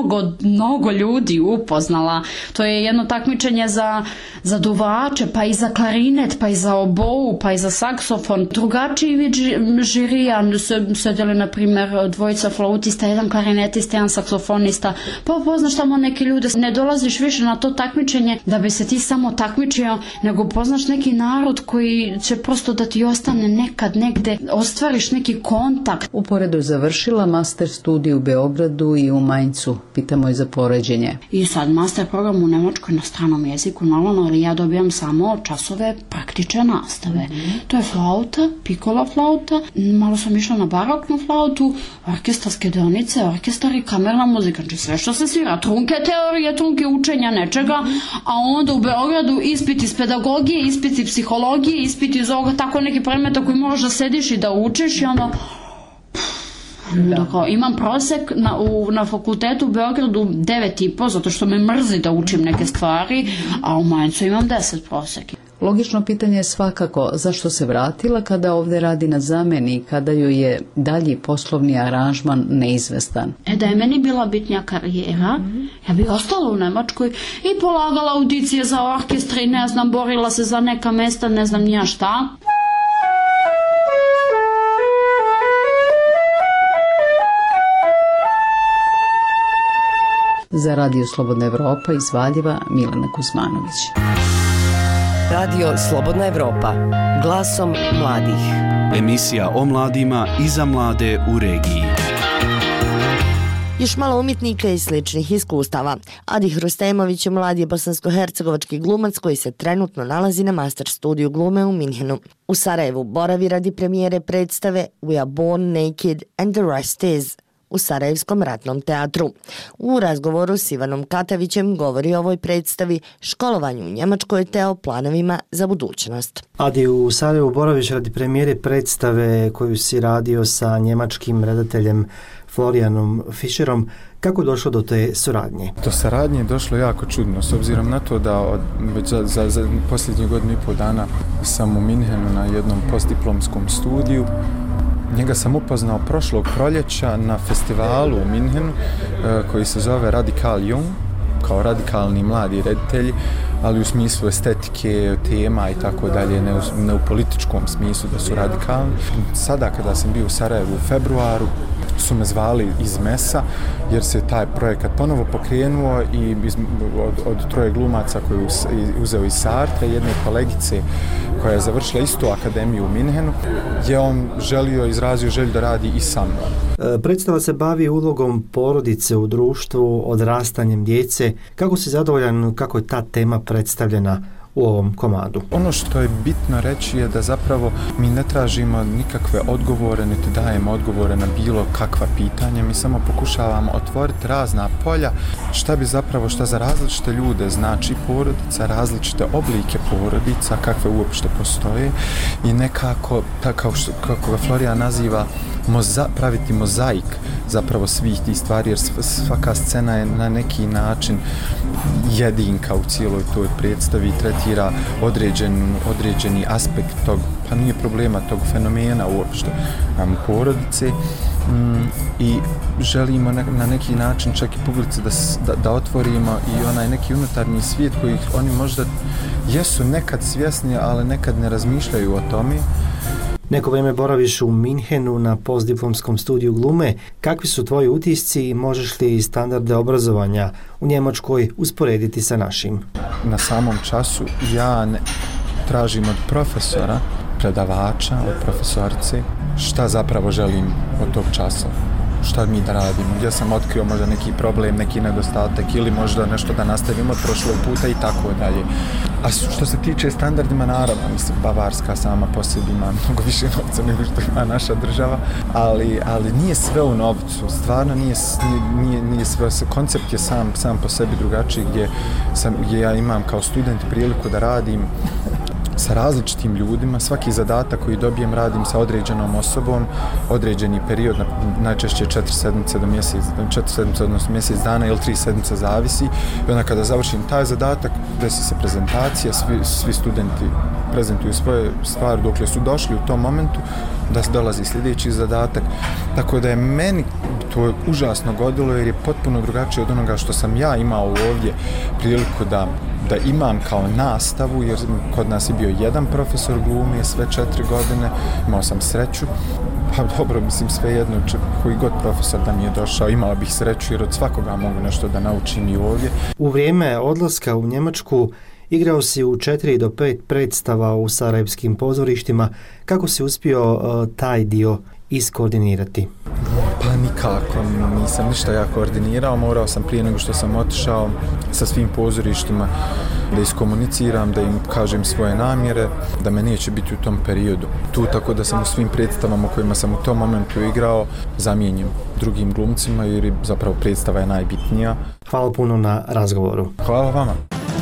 mnogo ljudi upoznala. To je jedno takmičenje za duvače, pa i za klarinet, pa i za obou, pa i za saksofon. Drugačiji vid žirija, sedeli na primjer 2 flautista, 1 klarinetista, 1 saksofonista, pa upoznaš tamo neke ljude. Ne dolaziš više na to takmičenje da bi se ti samo takmičio, nego upoznaš neki narod koji će prosto da ti ostane nekad negde, ostvariš neki kontakt. Uporedo je završila master studij u Beogradu i u Mainzu. Pitamo je za poređenje. I sad master program u Nemačkoj na stranom jeziku, normalno, ali ja dobijam samo časove praktične nastave. To je flauta, pikola flauta, malo sam išla na baroknu flautu, orkestarske deonice, orkestar i kamerna muzika, znači sve što se svira, trunke teorije, trunke učenja nečega, a onda u Beogradu ispit iz pedagogije, ispit iz psihologije, ispit iz ovoga, tako neki predmeta koji možeš da sediš i da učiš i onda... Dakle, imam prosek na fakultetu u Beogradu 9,5, zato što me mrzi da učim neke stvari, a u Mainzu imam 10 prosek. Logično pitanje je svakako zašto se vratila kada ovdje radi na zameni i kada joj je dalji poslovni aranžman neizvestan. Da je meni bila bitnija karijera, ja bi ostala u Nemačkoj i polagala audicije za orkestre i ne znam, borila se za neka mesta, ne znam nija šta. Za Radio Slobodna Evropa iz Valjeva, Milena Kuzmanović. Radio Slobodna Evropa, glasom mladih. Emisija o mladima i za mlade u regiji. Još malo umjetnika i sličnih iskustava. Adi Hrustemović je mladi bosansko-hercegovački glumac koji se trenutno nalazi na master studiju glume u Minhenu. U Sarajevu boravi radi premijere predstave We are born naked and the rest is u Sarajevskom ratnom teatru. U razgovoru s Ivanom Katavićem govori o ovoj predstavi, školovanju u Njemačkoj te o planovima za budućnost. Adi, u Sarajevu boraviš radi premijere predstave koju si radio sa njemačkim redateljem Florianom Fischerom. Kako došlo do te suradnje? Do saradnje je došlo jako čudno, s obzirom na to da za posljednjih 1,5 dana sam u Minhenu na jednom postdiplomskom studiju. Njega sam upoznao prošlog proljeća na festivalu u Minhenu koji se zove Radikal Jung, kao radikalni mladi reditelji, ali u smislu estetike, tema i tako dalje, ne u političkom smislu da su radikalni. Sada kada sam bio u Sarajevu u februaru, su me zvali iz MES-a jer se taj projekat ponovo pokrenuo i od 3 glumaca koju je uzeo iz Sartre, jedne kolegice koja je završila istu akademiju u Minhenu, je on izrazio želju da radi i sa mnom. Predstava se bavi ulogom porodice u društvu, odrastanjem djece. Kako si zadovoljan kako je ta tema predstavljena u ovom komadu? Ono što je bitno reći je da zapravo mi ne tražimo nikakve odgovore, niti dajemo odgovore na bilo kakva pitanja, mi samo pokušavamo otvoriti razna polja, šta za različite ljude znači porodica, različite oblike porodica, kakve uopšte postoje i nekako, kako ga Florian naziva, praviti mozaik zapravo svih tih stvari, jer svaka scena je na neki način jedinka u cijeloj toj predstavi i tretira određeni aspekt tog, pa nije problema, tog fenomena uopšte porodice. I želimo na neki način čak i publici da otvorimo i onaj neki unutarnji svijet koji oni možda jesu nekad svjesni, ali nekad ne razmišljaju o tome. Neko vrijeme boraviš u Minhenu na postdiplomskom studiju glume. Kakvi su tvoji utisci i možeš li standarde obrazovanja u Njemačkoj usporediti sa našim? Na samom času ja tražim od profesora, predavača, od profesorice, šta zapravo želim od tog časa. Šta mi da radimo, gdje sam otkrio možda neki problem, neki nedostatak ili možda nešto da nastavimo od prošlog puta i tako dalje. A što se tiče standardima, naravno, mislim, Bavarska sama po sebi ima mnogo više novca nego što ima naša država, ali nije sve u novcu, stvarno nije sve, koncept je sam po sebi drugačiji gdje ja imam kao student priliku da radim sa različitim ljudima, svaki zadatak koji dobijem radim sa određenom osobom, određeni period, najčešće 4 sedmice do odnosno mjesec dana ili 3 sedmice zavisi. I onda kada završim taj zadatak, desi se prezentacija, svi studenti prezentuju svoje stvari dokle su došli u tom momentu, da dolazi sljedeći zadatak. Tako da je meni to užasno godilo jer je potpuno drugačije od onoga što sam ja imao ovdje priliku da imam kao nastavu, jer kod nas je bio jedan profesor glume sve 4 godine, imao sam sreću, pa dobro, mislim svejedno koji god profesor da mi je došao, imao bih sreću jer od svakoga mogu nešto da naučim i ovdje. U vrijeme odlaska u Njemačku igrao si u 4 do 5 predstava u sarajevskim pozorištima. Kako si uspio taj dio iskoordinirati? Pa nikako, nisam ništa ja koordinirao, morao sam prije nego što sam otišao sa svim pozorištima da iskomuniciram, da im kažem svoje namjere, da me neće biti u tom periodu tu, tako da sam u svim predstavama kojima sam u tom momentu igrao zamijenjen drugim glumcima jer je zapravo predstava je najbitnija. Hvala puno na razgovoru. Hvala vama.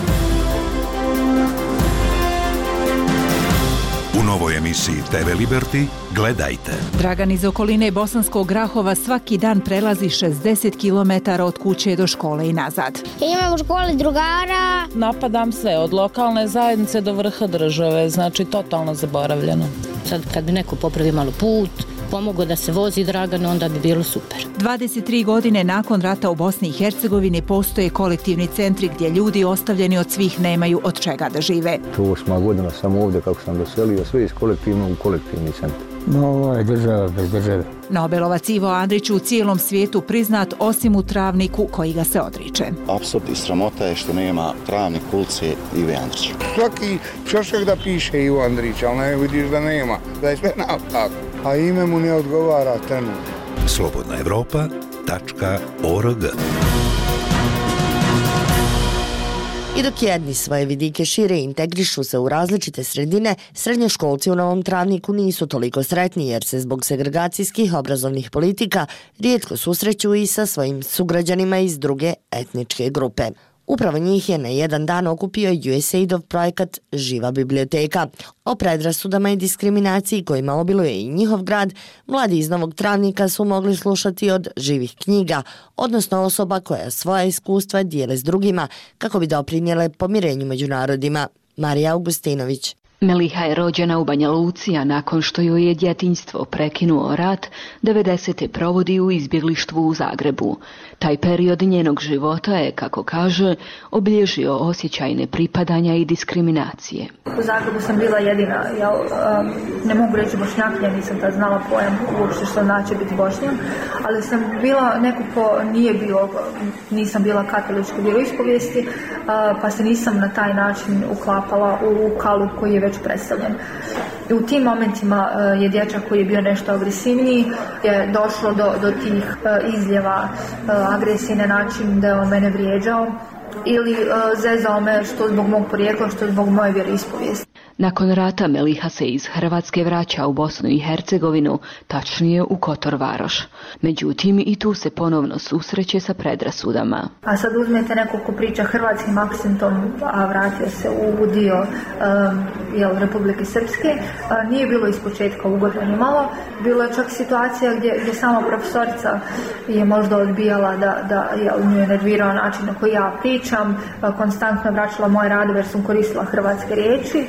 U novoj emisiji TV Liberty gledajte. Dragan iz okoline Bosanskog Grahova svaki dan prelazi 60 km od kuće do škole i nazad. Imam u školi drugara. Napadam sve, od lokalne zajednice do vrha države, znači totalno zaboravljeno. Sad kad bi neko popravio malo put, pomogao da se vozi Dragan, onda bi bilo super. 23 godine nakon rata u Bosni i Hercegovini postoje kolektivni centri gdje ljudi ostavljeni od svih nemaju od čega da žive. To 8 godina sam ovdje kako sam doselio, sve iz kolektivnog u kolektivni centar. No, ovo je država bez države. Nobelovac Ivo Andrić u cijelom svijetu priznat osim u Travniku koji ga se odriče. Apsurd i sramota je što nema Travnik ulice Ive Andrića. Svaki čošak da piše Ivo Andrić, ali ne vidiš da nema, da je sve naopako. A ime mu ne odgovara trenutno. slobodnaevropa.org. I dok jedni svoje vidike šire i integrišu se u različite sredine, srednjoškolci u Novom Travniku nisu toliko sretni jer se zbog segregacijskih obrazovnih politika rijetko susreću i sa svojim sugrađanima iz druge etničke grupe. Upravo njih je na jedan dan okupio USAID-ov projekat Živa biblioteka. O predrasudama i diskriminaciji kojima obiluje i njihov grad, mladi iz Novog Travnika su mogli slušati od živih knjiga, odnosno osoba koja svoja iskustva dijele s drugima kako bi doprinijele pomirenju među narodima. Marija Augustinović. Meliha je rođena u Banja Luci, a nakon što joj je djetinjstvo prekinuo rat, 90. provodi u izbjeglištvu u Zagrebu. Taj period njenog života je, kako kaže, obilježio osjećaj nepripadanja i diskriminacije. U Zagrebu sam bila jedina, ne mogu reći Bošnjakinja, nisam tad znala pojam uopšte što znači biti Bošnjak, ali sam bila neko ko nisam bila katoličke vjeroispovijesti, pa se nisam na taj način uklapala u kalup koji je već predstavljen. I u tim momentima je dječak koji je bio nešto agresivniji je došlo do tih izljeva agresije na način da je on mene vrijeđao ili zezao me što zbog mog porijekla, što zbog moje vjeroispovijesti. Nakon rata Meliha se iz Hrvatske vraća u Bosnu i Hercegovinu, tačnije u Kotor Varoš. Međutim, i tu se ponovno susreće sa predrasudama. A sad uzmete neko ko priča hrvatskim akcentom, a vratio se u dio Republike Srpske, nije bilo ispočetka ugodno ni malo. Bilo je čak situacija gdje sama profesorica je možda odbijala da nju nervirao način na koji ja pričam, konstantno vraćala moje radove jer sam koristila hrvatske riječi.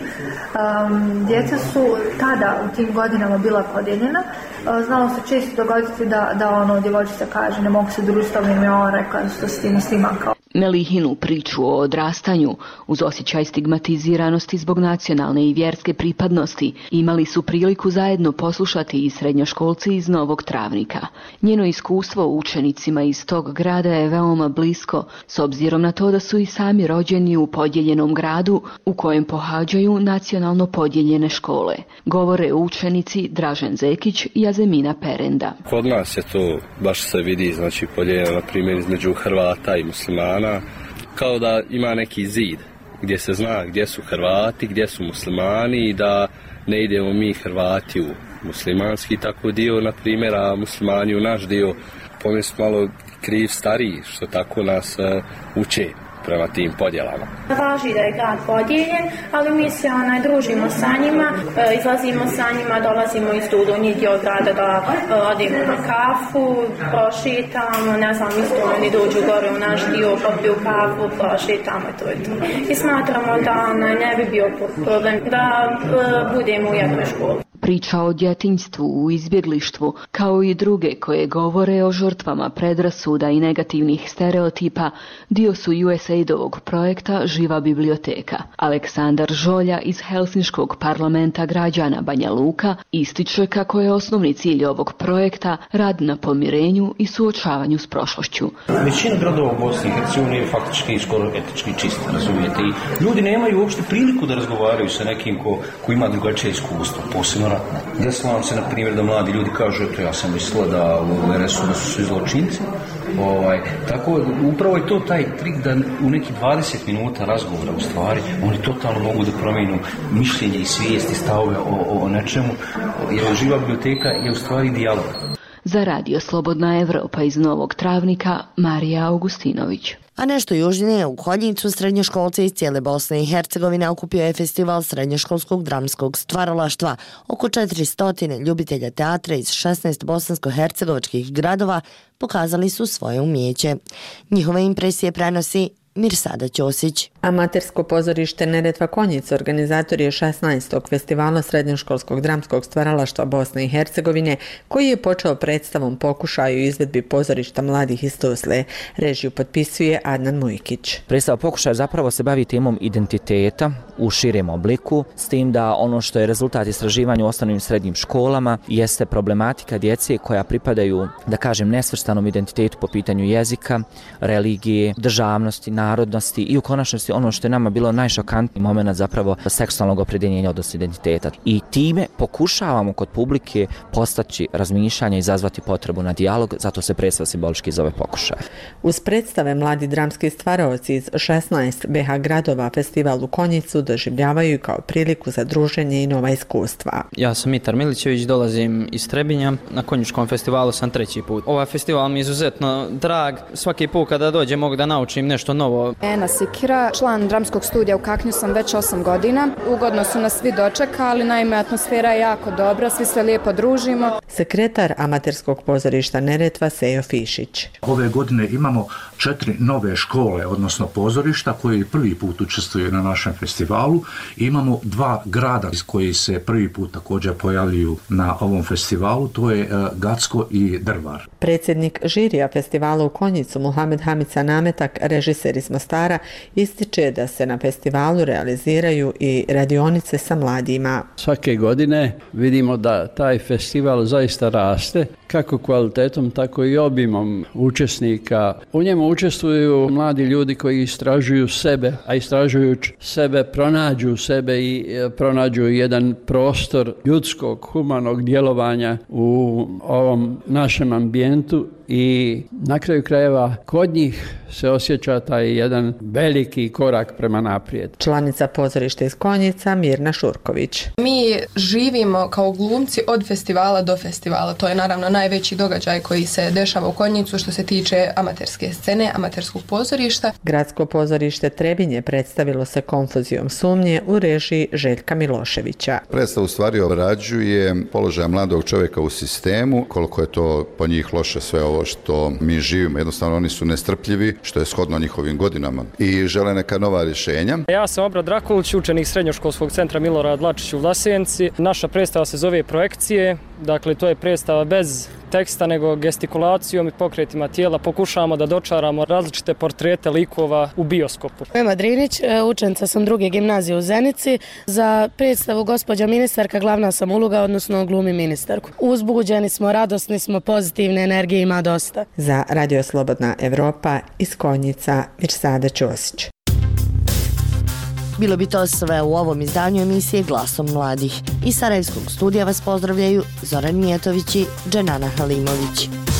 Djeca su tada u tim godinama bila podijeljena. Znalo se često dogoditi da djevojčica kaže ne mogu se družiti, mi je on rekao što si ti muslimanka. Melihinu priču o odrastanju uz osjećaj stigmatiziranosti zbog nacionalne i vjerske pripadnosti imali su priliku zajedno poslušati i srednjoškolci iz Novog Travnika. Njeno iskustvo učenicima iz tog grada je veoma blisko, s obzirom na to da su i sami rođeni u podijeljenom gradu u kojem pohađaju nacionalno podijeljene škole. Govore učenici Dražen Zekić i Azemina Perenda. Kod nas je to baš se vidi, znači podijeljeno na primjer između Hrvata i muslimana, kao da ima neki zid gdje se zna gdje su Hrvati, gdje su muslimani i da ne idemo mi Hrvati u muslimanski tako dio, na primjer, a muslimani u naš dio. Po mi su malo kriv stariji što tako nas uče prema tim podjelama. Važi da je grad podijeljen, ali mi se družimo sa njima, izlazimo sa njima, dolazimo isto u donji dio grada da odimo na kafu, prošetamo, ne znam, isto oni dođu gore u naš dio, popiju kafu, prošetamo i to je to. I smatramo da ne bi bio problem da budemo u jednoj školi. Priča o djetinjstvu u izbjeglištvu, kao i druge koje govore o žrtvama predrasuda i negativnih stereotipa, dio su USAID-ovog projekta Živa biblioteka. Aleksandar Žolja iz Helsinškog parlamenta građana Banja Luka ističe kako je osnovni cilj ovog projekta rad na pomirenju i suočavanju s prošlošću. Većina gradova u Bosni i Hercegovini je faktički skoro etički čista, razumijete, i ljudi nemaju uopšte priliku da razgovaraju sa nekim ko ima drugačije iskustvo, posebno ratne. Desilo nam se, na primjer, da mladi ljudi kažu, eto, ja sam mislila da u RS-u da su svi zločinci. Tako, upravo je to taj trik da u neki 20 minuta razgovora u stvari, oni totalno mogu da promijenu mišljenje i svijest i stavove o nečemu, jer Živa biblioteka je u stvari dijalog. Za Radio Slobodna Evropa iz Novog Travnika, Marija Augustinović. A nešto južnije u Konjicu srednjoškolce iz cijele Bosne i Hercegovine okupio je festival srednjoškolskog dramskog stvaralaštva. Oko 400 ljubitelja teatra iz 16 bosansko-hercegovačkih gradova pokazali su svoje umijeće. Njihove impresije prenosi Mirsada Ćosić. Amatersko pozorište Neretva Konjica organizator je 16. festivala srednjoškolskog dramskog stvaralaštva Bosne i Hercegovine, koji je počeo predstavom Pokušaju izvedbi pozorišta mladih iz Tuzle. Režiju potpisuje Adnan Mujkić. Predstava Pokušaj zapravo se bavi temom identiteta u širem obliku, s tim da ono što je rezultat istraživanja u osnovnim i srednjim školama jeste problematika djece koja pripadaju, da kažem, nesvrstanom identitetu po pitanju jezika, religije, državnosti, narodnosti i u konačnosti ono što je nama bilo najšokantniji moment zapravo seksualnog opredjeljenja odnosno identiteta. I time pokušavamo kod publike postaći razmišljanja i izazvati potrebu na dijalog, zato se predstava simbolički zove Pokušaj. Uz predstave mladi dramski stvaraoci iz 16 BH gradova festival u Konjicu doživljavaju kao priliku za druženje i nova iskustva. Ja sam Mitar Milićević, dolazim iz Trebinja. Na Konjičkom festivalu sam 3. put. Ovaj festival mi je izuzetno drag. Svaki put kada dođem mogu da naučim nešto novo. Ena Sikira, član dramskog studija u Kaknju sam već 8 godina. Ugodno su nas svi dočekali, naime atmosfera je jako dobra, svi se lijepo družimo. Sekretar amaterskog pozorišta Neretva Sejo Fišić. Ove godine imamo 4 nove škole, odnosno pozorišta koji prvi put učestvuju na našem festivalu. Imamo 2 grada iz koji se prvi put također pojavljuju na ovom festivalu, to je Gacko i Drvar. Predsjednik žirija festivala u Konjicu Muhamed Hamica Nametak, režiser iz Mostara, ističe da se na festivalu realiziraju i radionice sa mladima. Svake godine vidimo da taj festival zaista raste. kako kvalitetom, tako i obimom učesnika. U njemu učestvuju mladi ljudi koji istražuju sebe, a istražujući sebe pronađu sebe i pronađu jedan prostor ljudskog, humanog djelovanja u ovom našem ambijentu i na kraju krajeva kod njih se osjeća taj jedan veliki korak prema naprijed. Članica pozorišta iz Konjica Mirna Šurković. Mi živimo kao glumci od festivala do festivala. To je naravno najveći događaj koji se dešava u Konjicu što se tiče amaterske scene, amaterskog pozorišta. Gradsko pozorište Trebinje predstavilo se Konfuzijom sumnje u režiji Željka Miloševića. Predstav u stvari obrađuje položaj mladog čovjeka u sistemu, koliko je to po njih loše sve ovo što mi živimo. Jednostavno oni su nestrpljivi, što je shodno njihovim godinama i žele neka nova rješenja. Ja sam Obrad Rakulić, učenik Srednjoškolskog centra Milorad Lačić u Vlasenci. Naša predstava se zove Projekcije, dakle to je predstava bez teksta nego gestikulacijom i pokretima tijela. Pokušavamo da dočaramo različite portrete likova u bioskopu. Ema Drinić, učenica sam druge gimnazije u Zenici. Za predstavu gospođa ministarka glavna sam uloga, odnosno glumi ministarku. Uzbuđeni smo, radosni smo, pozitivne energije ima dosta. Za Radio Slobodna Evropa iz Konjica Mirsada Ćosić. Bilo bi to sve u ovom izdanju emisije Glasom mladih. Iz Sarajevskog studija vas pozdravljaju Zoran Mijetović i Dženana Halimović.